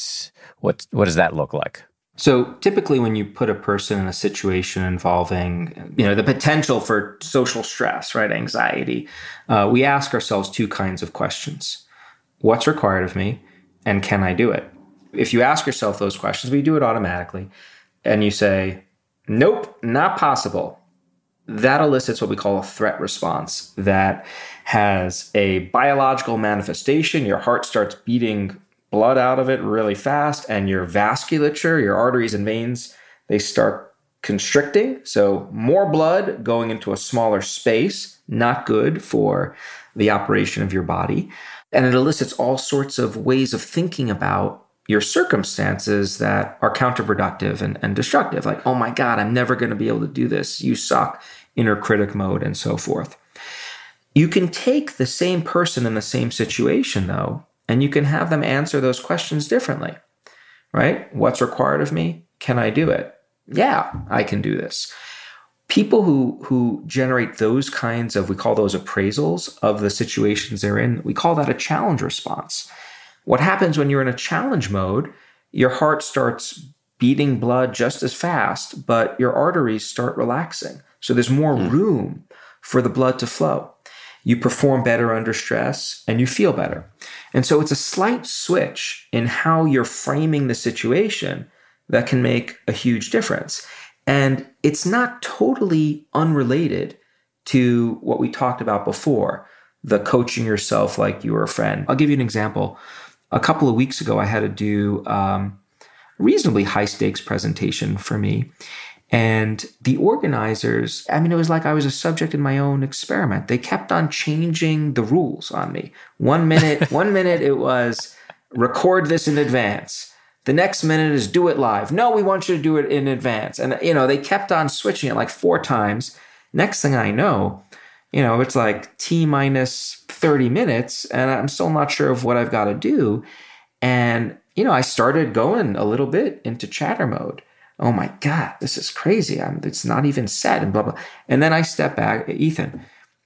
does that look like? So typically when you put a person in a situation involving, the potential for social stress, right, anxiety, we ask ourselves two kinds of questions. What's required of me, and can I do it? If you ask yourself those questions, we do it automatically, and you say, nope, not possible. That elicits what we call a threat response that has a biological manifestation. Your heart starts beating blood out of it really fast, and your vasculature, your arteries and veins, they start constricting. So more blood going into a smaller space, not good for the operation of your body. And it elicits all sorts of ways of thinking about your circumstances that are counterproductive and destructive. Like, oh my God, I'm never going to be able to do this. You suck, inner critic mode, and so forth. You can take the same person in the same situation, though, and you can have them answer those questions differently, right? What's required of me? Can I do it? Yeah, I can do this. People who generate those kinds of, we call those appraisals of the situations they're in, we call that a challenge response. What happens when you're in a challenge mode, your heart starts beating blood just as fast, but your arteries start relaxing. So there's more room for the blood to flow. You perform better under stress and you feel better. And so it's a slight switch in how you're framing the situation that can make a huge difference. And it's not totally unrelated to what we talked about before, the coaching yourself like you were a friend. I'll give you an example. A couple of weeks ago, I had to do a reasonably high stakes presentation for me. And the organizers, it was like I was a subject in my own experiment. They kept on changing the rules on me. One minute it was record this in advance. The next minute is do it live. No, we want you to do it in advance. And, they kept on switching it like 4 times. Next thing I know, it's like T minus 30 minutes and I'm still not sure of what I've got to do. And, I started going a little bit into chatter mode. Oh my God, this is crazy. It's not even set and blah, blah. And then I step back. Ethan,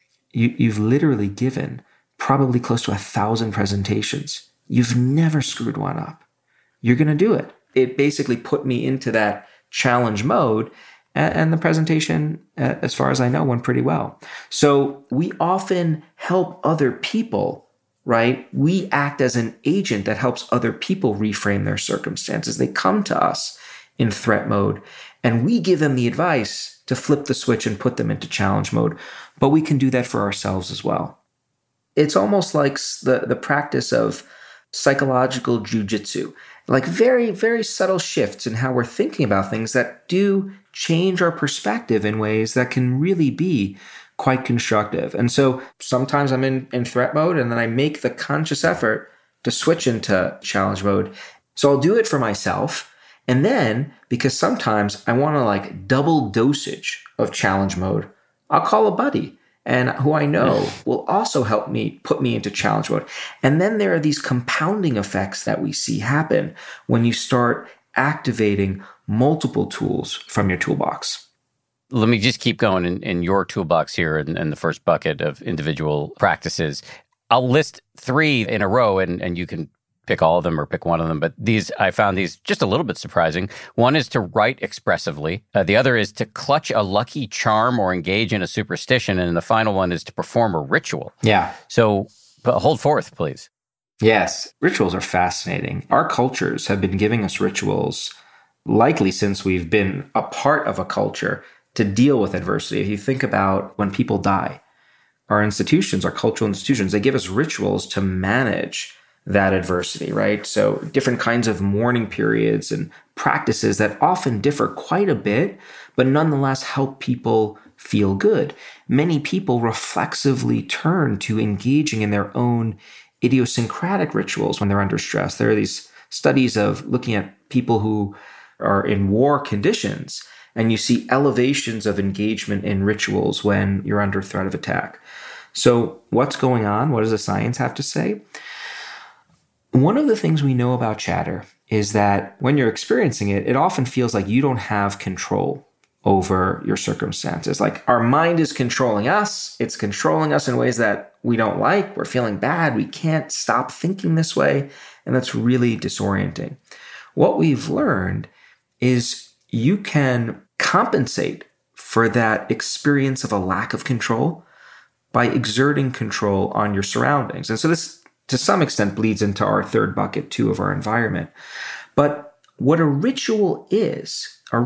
you've literally given probably close to 1,000 presentations. You've never screwed one up. You're going to do it. It basically put me into that challenge mode, and the presentation, as far as I know, went pretty well. So we often help other people, right? We act as an agent that helps other people reframe their circumstances. They come to us in threat mode, and we give them the advice to flip the switch and put them into challenge mode. But we can do that for ourselves as well. It's almost like the practice of psychological jujitsu. Like very, very subtle shifts in how we're thinking about things that do change our perspective in ways that can really be quite constructive. And so sometimes I'm in threat mode and then I make the conscious effort to switch into challenge mode. So I'll do it for myself. And then, because sometimes I want to like double dosage of challenge mode, I'll call a buddy and who I know will also help me put me into challenge mode. And then there are these compounding effects that we see happen when you start activating multiple tools from your toolbox. Let me just keep going in your toolbox here in the first bucket of individual practices. I'll list 3 in a row and you can pick all of them or pick one of them. But I found these just a little bit surprising. One is to write expressively. The other is to clutch a lucky charm or engage in a superstition. And the final one is to perform a ritual. Yeah. So hold forth, please. Yes. Rituals are fascinating. Our cultures have been giving us rituals likely since we've been a part of a culture to deal with adversity. If you think about when people die, our institutions, our cultural institutions, they give us rituals to manage that adversity, right? So different kinds of mourning periods and practices that often differ quite a bit, but nonetheless help people feel good. Many people reflexively turn to engaging in their own idiosyncratic rituals when they're under stress. There are these studies of looking at people who are in war conditions, and you see elevations of engagement in rituals when you're under threat of attack. So what's going on? What does the science have to say? One of the things we know about chatter is that when you're experiencing it, it often feels like you don't have control over your circumstances. Like our mind is controlling us. It's controlling us in ways that we don't like. We're feeling bad. We can't stop thinking this way. And that's really disorienting. What we've learned is you can compensate for that experience of a lack of control by exerting control on your surroundings. And so this, to some extent, bleeds into our third bucket too of our environment. But what a ritual is a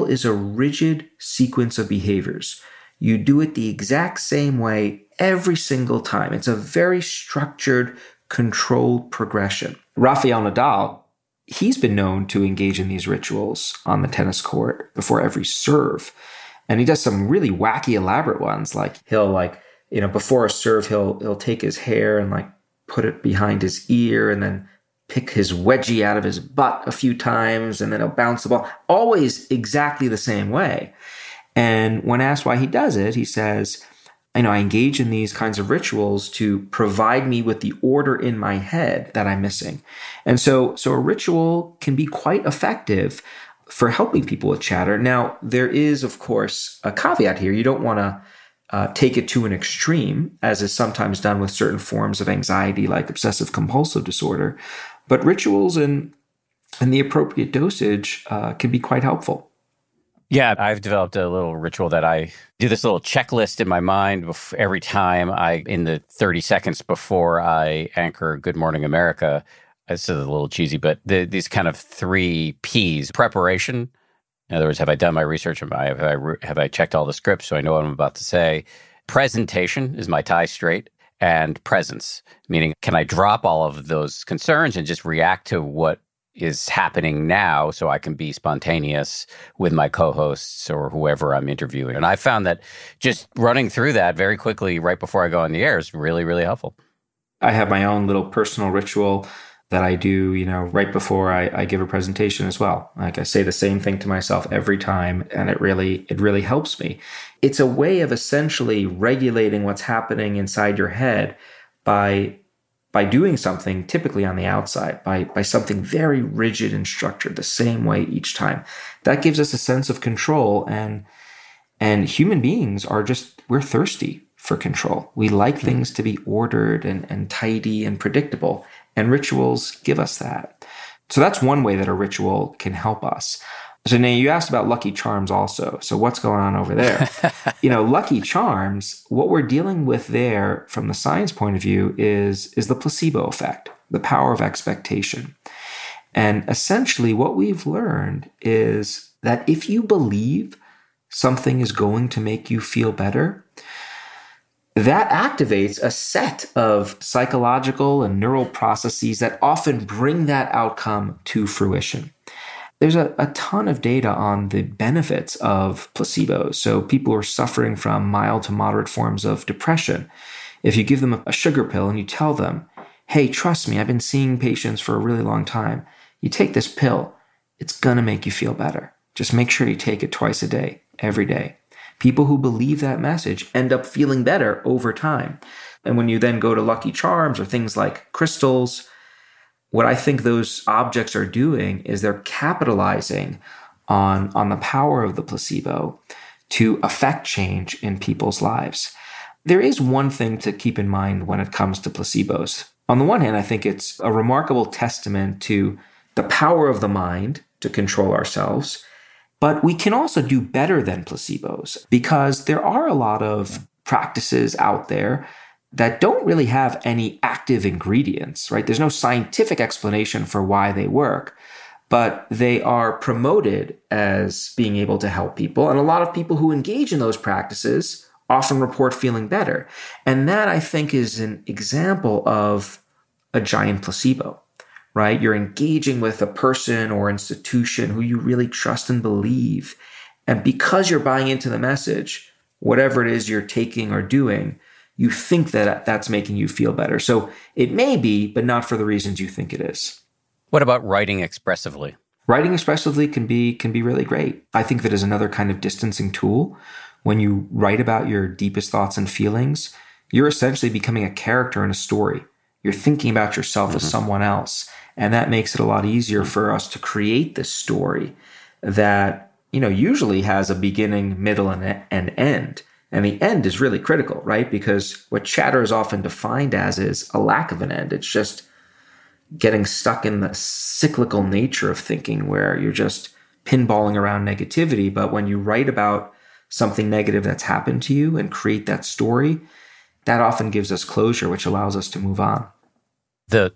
rigid sequence of behaviors. You do it the exact same way every single time. It's a very structured, controlled progression. Rafael Nadal, he's been known to engage in these rituals on the tennis court before every serve. And he does some really wacky, elaborate ones. Like he'll before a serve, he'll take his hair and put it behind his ear and then pick his wedgie out of his butt a few times, and then he'll bounce the ball, always exactly the same way. And when asked why he does it, he says, I engage in these kinds of rituals to provide me with the order in my head that I'm missing. And so a ritual can be quite effective for helping people with chatter. Now, there is, of course, a caveat here. You don't want to take it to an extreme, as is sometimes done with certain forms of anxiety like obsessive compulsive disorder. But rituals and the appropriate dosage can be quite helpful. Yeah, I've developed a little ritual that I do this little checklist in my mind every time in the 30 seconds before I anchor Good Morning America. This is a little cheesy, but these kind of 3 Ps: preparation. In other words, have I done my research? Have I checked all the scripts so I know what I'm about to say? Presentation, is my tie straight? And presence, meaning can I drop all of those concerns and just react to what is happening now so I can be spontaneous with my co-hosts or whoever I'm interviewing. And I found that just running through that very quickly right before I go on the air is really, really helpful. I have my own little personal ritual that I do, right before I give a presentation as well. Like I say the same thing to myself every time, and it really helps me. It's a way of essentially regulating what's happening inside your head by doing something typically on the outside, by something very rigid and structured the same way each time. That gives us a sense of control, and human beings we're thirsty for control. We like things to be ordered and tidy and predictable, and rituals give us that. So that's one way that a ritual can help us. So now you asked about Lucky Charms also. So what's going on over there? Lucky Charms, what we're dealing with there from the science point of view is the placebo effect, the power of expectation. And essentially what we've learned is that if you believe something is going to make you feel better, that activates a set of psychological and neural processes that often bring that outcome to fruition. There's a ton of data on the benefits of placebos. So people who are suffering from mild to moderate forms of depression, if you give them a sugar pill and you tell them, hey, trust me, I've been seeing patients for a really long time. You take this pill, it's going to make you feel better. Just make sure you take it twice a day, every day. People who believe that message end up feeling better over time. And when you then go to Lucky Charms or things like crystals, what I think those objects are doing is they're capitalizing on the power of the placebo to affect change in people's lives. There is one thing to keep in mind when it comes to placebos. On the one hand, I think it's a remarkable testament to the power of the mind to control ourselves. But we can also do better than placebos because there are a lot of practices out there that don't really have any active ingredients, right? There's no scientific explanation for why they work, but they are promoted as being able to help people. And a lot of people who engage in those practices often report feeling better. And that, I think, is an example of a giant placebo, right? You're engaging with a person or institution who you really trust and believe. And because you're buying into the message, whatever it is you're taking or doing, you think that that's making you feel better. So it may be, but not for the reasons you think it is. What about writing expressively? Writing expressively can be really great. I think that is another kind of distancing tool. When you write about your deepest thoughts and feelings, you're essentially becoming a character in a story. You're thinking about yourself as someone else. And that makes it a lot easier for us to create this story that, usually has a beginning, middle, and end. And the end is really critical, right? Because what chatter is often defined as is a lack of an end. It's just getting stuck in the cyclical nature of thinking where you're just pinballing around negativity. But when you write about something negative that's happened to you and create that story, that often gives us closure, which allows us to move on. The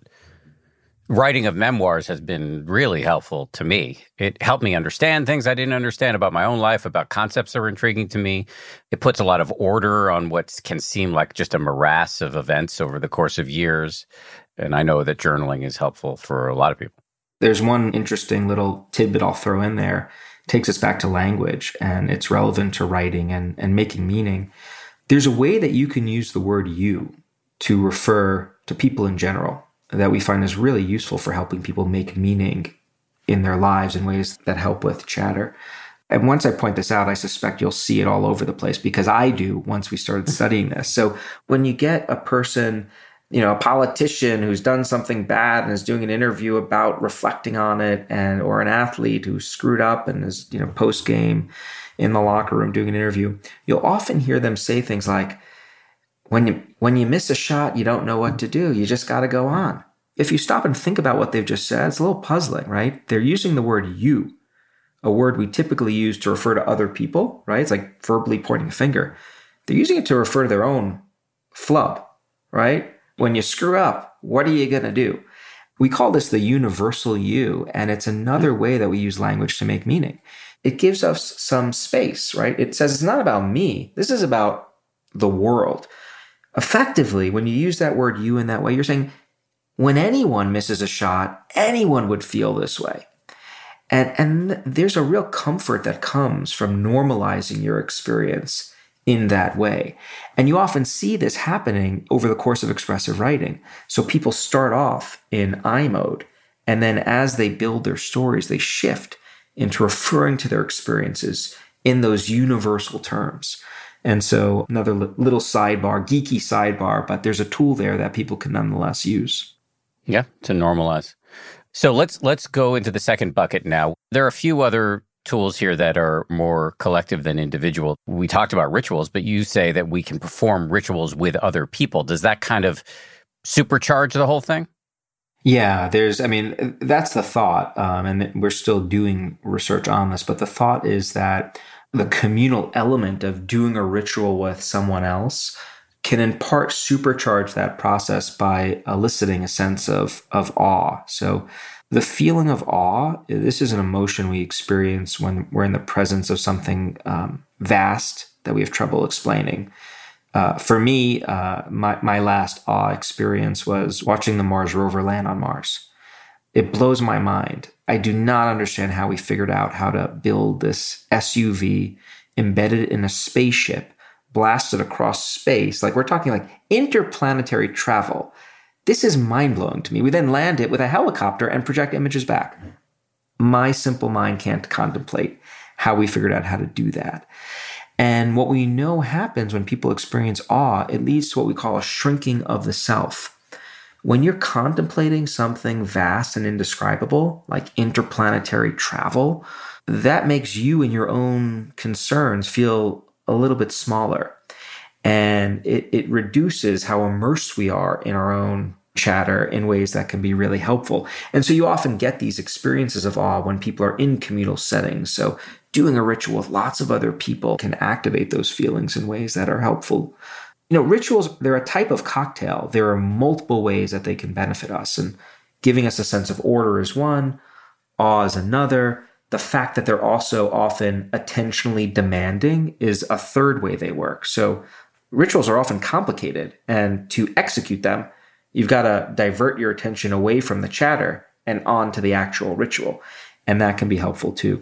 writing of memoirs has been really helpful to me. It helped me understand things I didn't understand about my own life, about concepts that were intriguing to me. It puts a lot of order on what can seem like just a morass of events over the course of years. And I know that journaling is helpful for a lot of people. There's one interesting little tidbit I'll throw in there. It takes us back to language, and it's relevant to writing and making meaning. There's a way that you can use the word you to refer to people in general that we find is really useful for helping people make meaning in their lives in ways that help with chatter. And once I point this out, I suspect you'll see it all over the place because I do once we started studying this. So when you get a person, a politician who's done something bad and is doing an interview about reflecting on it, or an athlete who screwed up and is, post-game in the locker room doing an interview, you'll often hear them say things like, when you miss a shot, you don't know what to do. You just got to go on. If you stop and think about what they've just said, it's a little puzzling, right? They're using the word you, a word we typically use to refer to other people, right? It's like verbally pointing a finger. They're using it to refer to their own flub, right? When you screw up, what are you going to do? We call this the universal you, and it's another way that we use language to make meaning. It gives us some space, right? It says it's not about me. This is about the world. Effectively, when you use that word you in that way, you're saying when anyone misses a shot, anyone would feel this way. And there's a real comfort that comes from normalizing your experience in that way. And you often see this happening over the course of expressive writing. So people start off in I mode, and then as they build their stories, they shift into referring to their experiences in those universal terms. And so another little sidebar, geeky sidebar, but there's a tool there that people can nonetheless use. Yeah, to normalize. So let's go into the second bucket now. There are a few other tools here that are more collective than individual. We talked about rituals, but you say that we can perform rituals with other people. Does that kind of supercharge the whole thing? Yeah, that's the thought. And we're still doing research on this, but the thought is that the communal element of doing a ritual with someone else can in part supercharge that process by eliciting a sense of awe. So the feeling of awe, this is an emotion we experience when we're in the presence of something vast that we have trouble explaining. For me, my last awe experience was watching the Mars rover land on Mars. It blows my mind. I do not understand how we figured out how to build this SUV embedded in a spaceship, blasted across space. Like we're talking like interplanetary travel. This is mind-blowing to me. We then land it with a helicopter and project images back. My simple mind can't contemplate how we figured out how to do that. And what we know happens when people experience awe, it leads to what we call a shrinking of the self. When you're contemplating something vast and indescribable, like interplanetary travel, that makes you and your own concerns feel a little bit smaller. And it reduces how immersed we are in our own chatter in ways that can be really helpful. And so you often get these experiences of awe when people are in communal settings. So doing a ritual with lots of other people can activate those feelings in ways that are helpful. Rituals, they're a type of cocktail. There are multiple ways that they can benefit us. And giving us a sense of order is one. awe is another. The fact that they're also often attentionally demanding is a third way they work. So rituals are often complicated, and to execute them, you've got to divert your attention away from the chatter and on to the actual ritual. And that can be helpful too.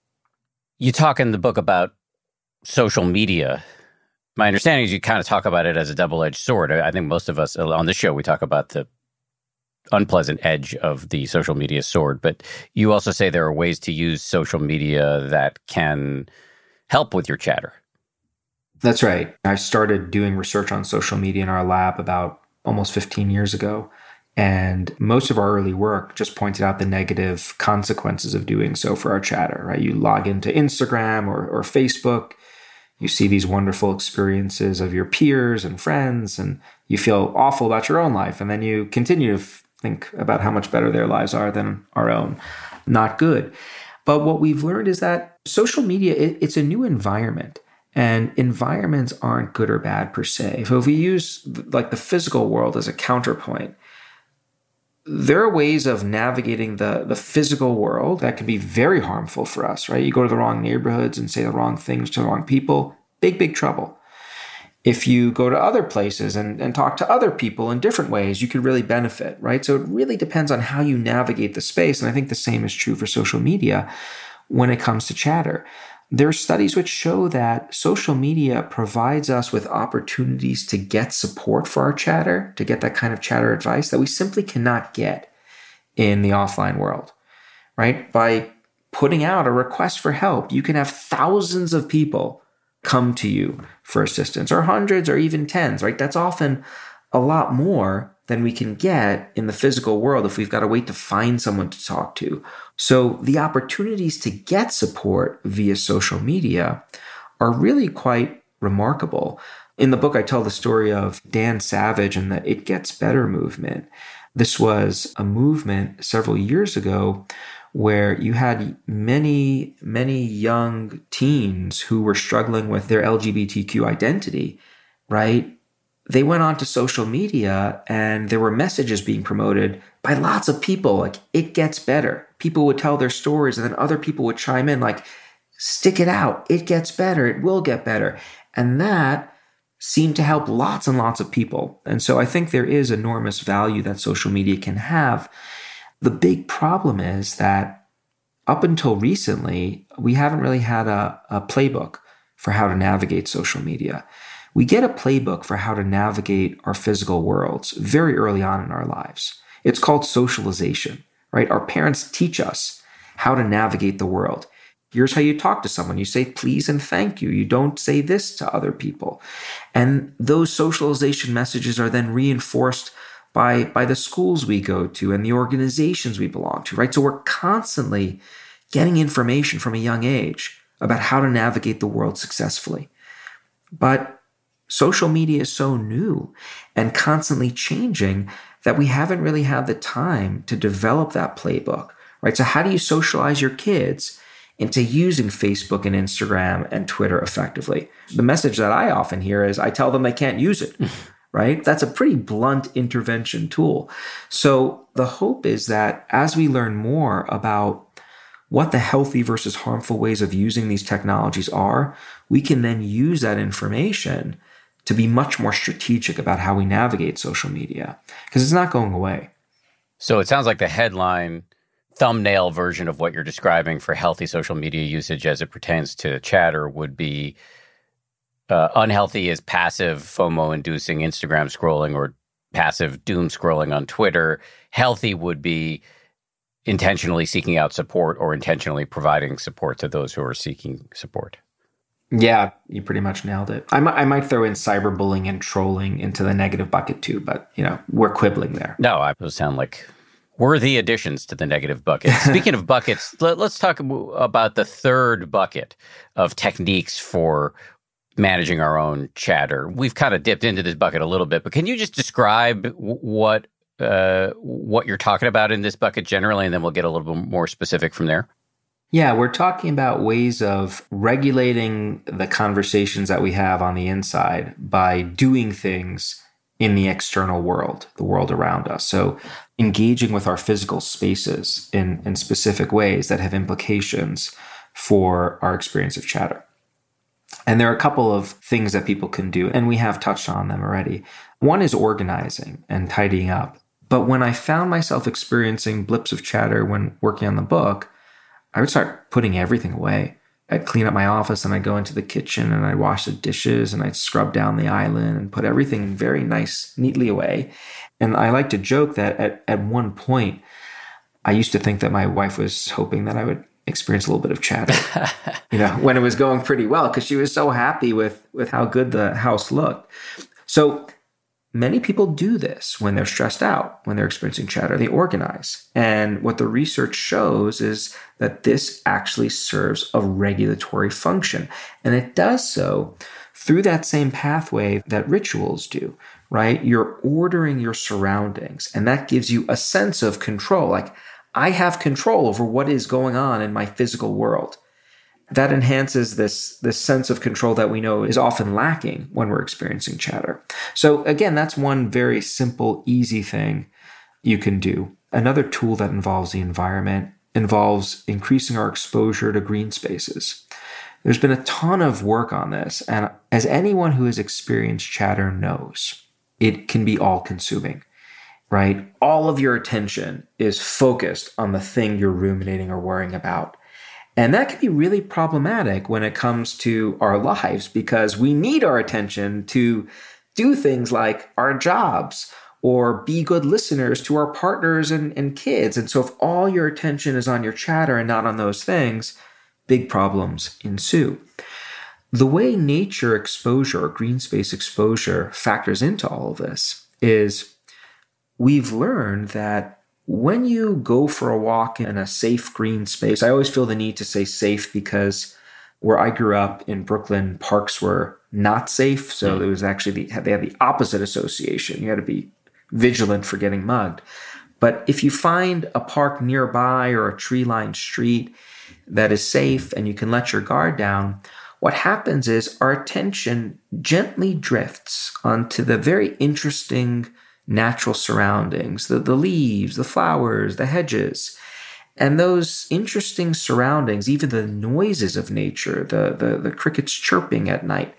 You talk in the book about social media. My understanding is you kind of talk about it as a double-edged sword. I think most of us on the show, we talk about the unpleasant edge of the social media sword, but you also say there are ways to use social media that can help with your chatter. That's right. I started doing research on social media in our lab about almost 15 years ago. And most of our early work just pointed out the negative consequences of doing so for our chatter, right? You log into Instagram or Facebook, you see these wonderful experiences of your peers and friends, and you feel awful about your own life. And then you continue to think about how much better their lives are than our own. Not good. But what we've learned is that social media, it's a new environment. And environments aren't good or bad per se. So if we use like the physical world as a counterpoint, there are ways of navigating the physical world that can be very harmful for us, right? You go to the wrong neighborhoods and say the wrong things to the wrong people, big trouble. If you go to other places and talk to other people in different ways, you could really benefit, right? So it really depends on how you navigate the space. And I think the same is true for social media when it comes to chatter. There are studies which show that social media provides us with opportunities to get support for our chatter, to get that kind of chatter advice that we simply cannot get in the offline world, right? By putting out a request for help, you can have thousands of people come to you for assistance, or hundreds or even tens, right? That's often a lot more than we can get in the physical world if we've got to wait to find someone to talk to. So the opportunities to get support via social media are really quite remarkable. In the book, I tell the story of Dan Savage and the It Gets Better movement. This was a movement several years ago where you had many young teens who were struggling with their LGBTQ identity, right? They went on to social media and there were messages being promoted by lots of people like, it gets better. People would tell their stories and then other people would chime in like, stick it out. It gets better. It will get better. And that seemed to help lots and lots of people. And so I think there is enormous value that social media can have. The big problem is that up until recently, we haven't really had a playbook for how to navigate social media. We get a playbook for how to navigate our physical worlds very early on in our lives. It's called socialization, right? Our parents teach us how to navigate the world. Here's how you talk to someone. You say please and thank you. You don't say this to other people. And those socialization messages are then reinforced by the schools we go to and the organizations we belong to, right? So we're constantly getting information from a young age about how to navigate the world successfully. But social media is so new and constantly changing that we haven't really had the time to develop that playbook, right? So how do you socialize your kids into using Facebook and Instagram and Twitter effectively? The message that I often hear is I tell them they can't use it, right? That's a pretty blunt intervention tool. So the hope is that as we learn more about what the healthy versus harmful ways of using these technologies are, we can then use that information to be much more strategic about how we navigate social media, because it's not going away. So it sounds like the headline thumbnail version of what you're describing for healthy social media usage as it pertains to chatter would be unhealthy is passive FOMO-inducing Instagram scrolling or passive doom scrolling on Twitter. Healthy would be intentionally seeking out support or intentionally providing support to those who are seeking support. Yeah, you pretty much nailed it. I might throw in cyberbullying and trolling into the negative bucket too, but we're quibbling there. No, those sound like worthy additions to the negative bucket. Speaking of buckets, let's talk about the third bucket of techniques for managing our own chatter. We've kind of dipped into this bucket a little bit, but can you just describe what you're talking about in this bucket generally, and then we'll get a little bit more specific from there? Yeah, we're talking about ways of regulating the conversations that we have on the inside by doing things in the external world, the world around us. So engaging with our physical spaces in specific ways that have implications for our experience of chatter. And there are a couple of things that people can do, and we have touched on them already. One is organizing and tidying up. But when I found myself experiencing blips of chatter when working on the book, I would start putting everything away. I'd clean up my office and I'd go into the kitchen and I'd wash the dishes and I'd scrub down the island and put everything very neatly away. And I like to joke that at one point, I used to think that my wife was hoping that I would experience a little bit of chatter, when it was going pretty well, because she was so happy with how good the house looked. So many people do this when they're stressed out, when they're experiencing chatter. They organize. And what the research shows is that this actually serves a regulatory function. And it does so through that same pathway that rituals do, right? You're ordering your surroundings, and that gives you a sense of control. Like, I have control over what is going on in my physical world. That enhances this sense of control that we know is often lacking when we're experiencing chatter. So again, that's one very simple, easy thing you can do. Another tool that involves the environment involves increasing our exposure to green spaces. There's been a ton of work on this, and as anyone who has experienced chatter knows, it can be all-consuming, right? All of your attention is focused on the thing you're ruminating or worrying about. And that can be really problematic when it comes to our lives, because we need our attention to do things like our jobs or be good listeners to our partners and kids. And so if all your attention is on your chatter and not on those things, big problems ensue. The way nature exposure or green space exposure factors into all of this is we've learned that when you go for a walk in a safe green space, I always feel the need to say safe because where I grew up in Brooklyn, parks were not safe. So there was actually they had the opposite association. You had to be vigilant for getting mugged. But if you find a park nearby or a tree-lined street that is safe and you can let your guard down, what happens is our attention gently drifts onto the very interesting natural surroundings, the leaves, the flowers, the hedges. And those interesting surroundings, even the noises of nature, the crickets chirping at night,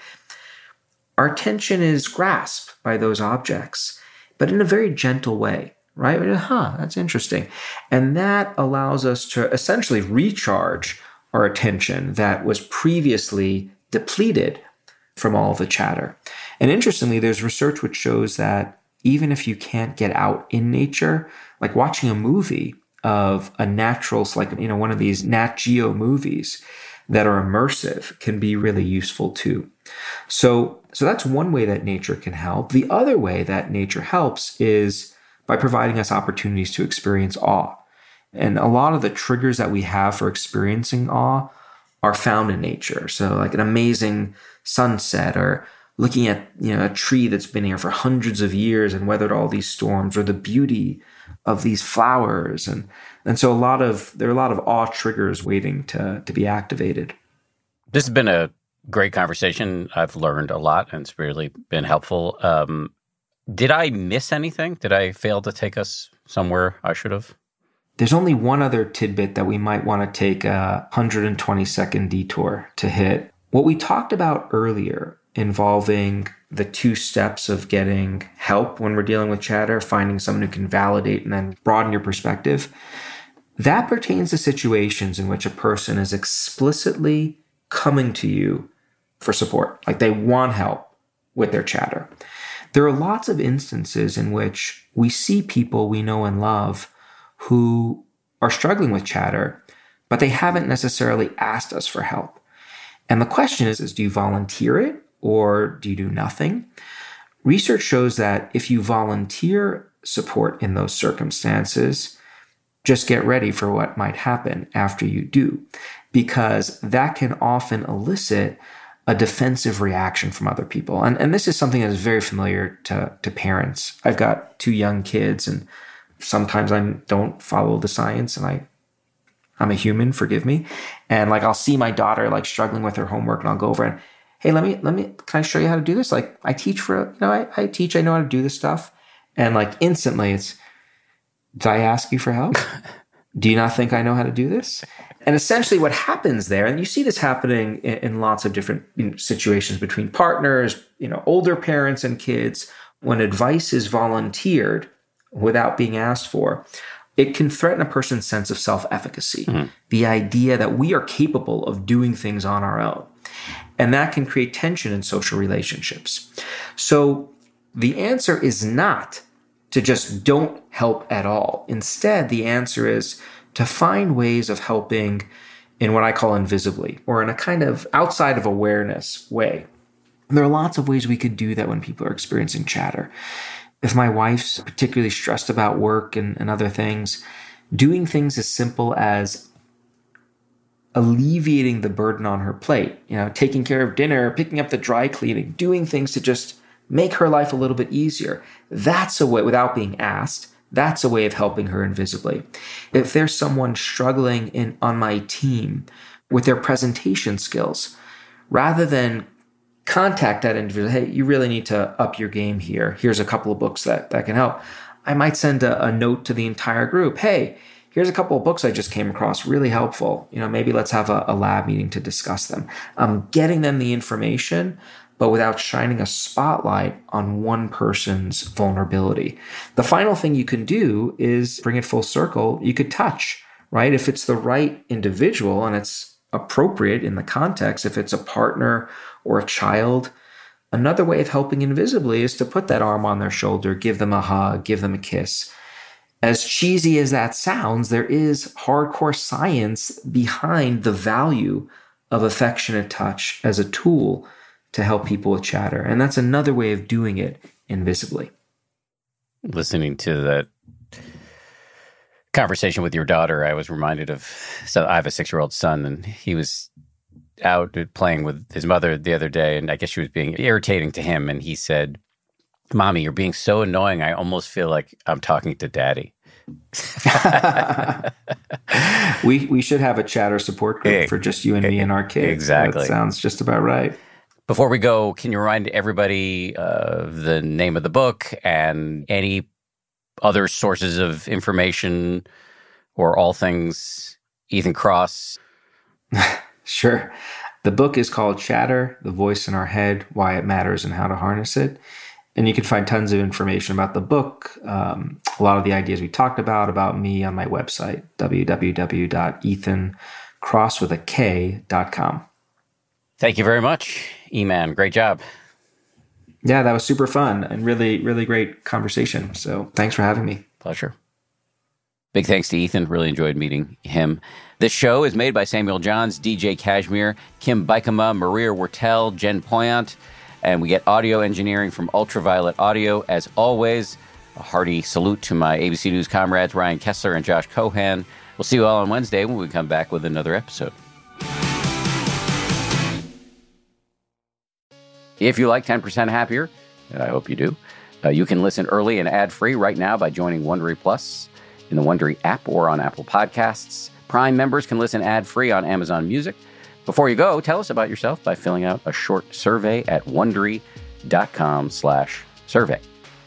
our attention is grasped by those objects, but in a very gentle way, right? That's interesting. And that allows us to essentially recharge our attention that was previously depleted from all the chatter. And interestingly, there's research which shows that even if you can't get out in nature, like watching a movie of a natural, like, one of these Nat Geo movies that are immersive can be really useful too. So that's one way that nature can help. The other way that nature helps is by providing us opportunities to experience awe. And a lot of the triggers that we have for experiencing awe are found in nature. So like an amazing sunset, or looking at a tree that's been here for hundreds of years and weathered all these storms, or the beauty of these flowers. And so there are a lot of awe triggers waiting to be activated. This has been a great conversation. I've learned a lot, and it's really been helpful. Did I miss anything? Did I fail to take us somewhere I should have? There's only one other tidbit that we might want to take a 120-second detour to hit. What we talked about earlier, involving the 2 steps of getting help when we're dealing with chatter, finding someone who can validate and then broaden your perspective, that pertains to situations in which a person is explicitly coming to you for support, like they want help with their chatter. There are lots of instances in which we see people we know and love who are struggling with chatter, but they haven't necessarily asked us for help. And the question is do you volunteer it, or do you do nothing? Research shows that if you volunteer support in those circumstances, just get ready for what might happen after you do, because that can often elicit a defensive reaction from other people. And this is something that is very familiar to parents. I've got 2 young kids, and sometimes I don't follow the science, and I'm a human, forgive me. And like, I'll see my daughter like struggling with her homework, and I'll go over and, hey, can I show you how to do this? Like, I teach I know how to do this stuff. And like instantly Did I ask you for help? Do you not think I know how to do this? And essentially what happens there, and you see this happening in lots of different situations between partners, older parents and kids, when advice is volunteered without being asked for, it can threaten a person's sense of self-efficacy, the idea that we are capable of doing things on our own. And that can create tension in social relationships. So the answer is not to just don't help at all. Instead, the answer is to find ways of helping in what I call invisibly, or in a kind of outside of awareness way. And there are lots of ways we could do that when people are experiencing chatter. If my wife's particularly stressed about work and other things, doing things as simple as alleviating the burden on her plate, taking care of dinner, picking up the dry cleaning, doing things to just make her life a little bit easier. That's a way, without being asked, that's a way of helping her invisibly. If there's someone struggling on my team with their presentation skills, rather than contact that individual, hey, you really need to up your game here. Here's a couple of books that can help. I might send a note to the entire group. Hey, here's a couple of books I just came across, really helpful. Maybe let's have a lab meeting to discuss them. Getting them the information, but without shining a spotlight on one person's vulnerability. The final thing you can do is bring it full circle. You could touch, right? If it's the right individual and it's appropriate in the context, if it's a partner or a child, another way of helping invisibly is to put that arm on their shoulder, give them a hug, give them a kiss. As cheesy as that sounds, there is hardcore science behind the value of affectionate touch as a tool to help people with chatter. And that's another way of doing it invisibly. Listening to that conversation with your daughter, I was reminded of, so I have a 6-year-old son, and he was out playing with his mother the other day, and I guess she was being irritating to him, and he said, "Mommy, you're being so annoying, I almost feel like I'm talking to Daddy." We should have a chatter support group for just you and me and our kids. Exactly. That sounds just about right. Before we go, can you remind everybody of the name of the book and any other sources of information or all things Ethan Kross? Sure. The book is called Chatter, The Voice in Our Head, Why It Matters and How to Harness It. And you can find tons of information about the book, a lot of the ideas we talked about me on my website, www.ethankross.com. Thank you very much, E-Man. Great job. Yeah, that was super fun and really, really great conversation. So thanks for having me. Pleasure. Big thanks to Ethan. Really enjoyed meeting him. This show is made by Samuel Johns, DJ Kashmir, Kim Bikama, Maria Wertel, Jen Poyant, and we get audio engineering from Ultraviolet Audio. As always, a hearty salute to my ABC News comrades, Ryan Kessler and Josh Cohan. We'll see you all on Wednesday when we come back with another episode. If you like 10% Happier, and I hope you do, you can listen early and ad-free right now by joining Wondery Plus in the Wondery app or on Apple Podcasts. Prime members can listen ad-free on Amazon Music. Before you go, tell us about yourself by filling out a short survey at Wondery.com/survey.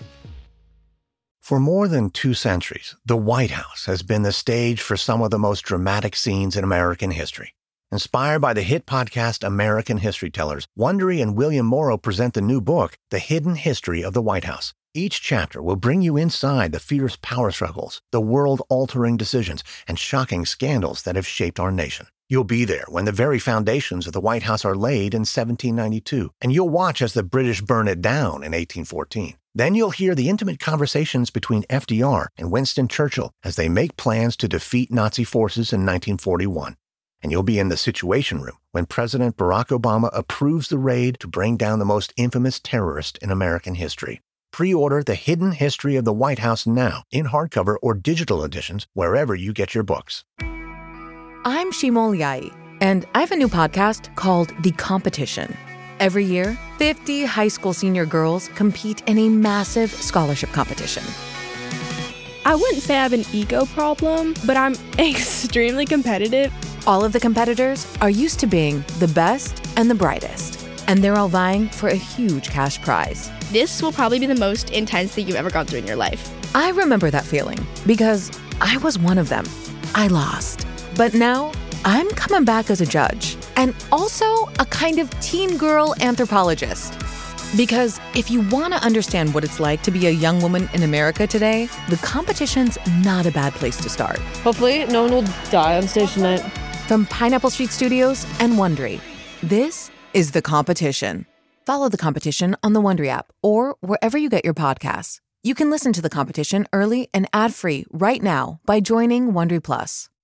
For more than 2 centuries, the White House has been the stage for some of the most dramatic scenes in American history. Inspired by the hit podcast American History Tellers, Wondery and William Morrow present the new book, The Hidden History of the White House. Each chapter will bring you inside the fierce power struggles, the world-altering decisions, and shocking scandals that have shaped our nation. You'll be there when the very foundations of the White House are laid in 1792, and you'll watch as the British burn it down in 1814. Then you'll hear the intimate conversations between FDR and Winston Churchill as they make plans to defeat Nazi forces in 1941. And you'll be in the Situation Room when President Barack Obama approves the raid to bring down the most infamous terrorist in American history. Pre-order The Hidden History of the White House now in hardcover or digital editions wherever you get your books. I'm Shimol Yai, and I have a new podcast called The Competition. Every year, 50 high school senior girls compete in a massive scholarship competition. I wouldn't say I have an ego problem, but I'm extremely competitive. All of the competitors are used to being the best and the brightest, and they're all vying for a huge cash prize. This will probably be the most intense thing you've ever gone through in your life. I remember that feeling because I was one of them. I lost. But now I'm coming back as a judge and also a kind of teen girl anthropologist. Because if you want to understand what it's like to be a young woman in America today, The Competition's not a bad place to start. Hopefully, no one will die on stage tonight. From Pineapple Street Studios and Wondery, this is The Competition. Follow The Competition on the Wondery app or wherever you get your podcasts. You can listen to The Competition early and ad-free right now by joining Wondery Plus.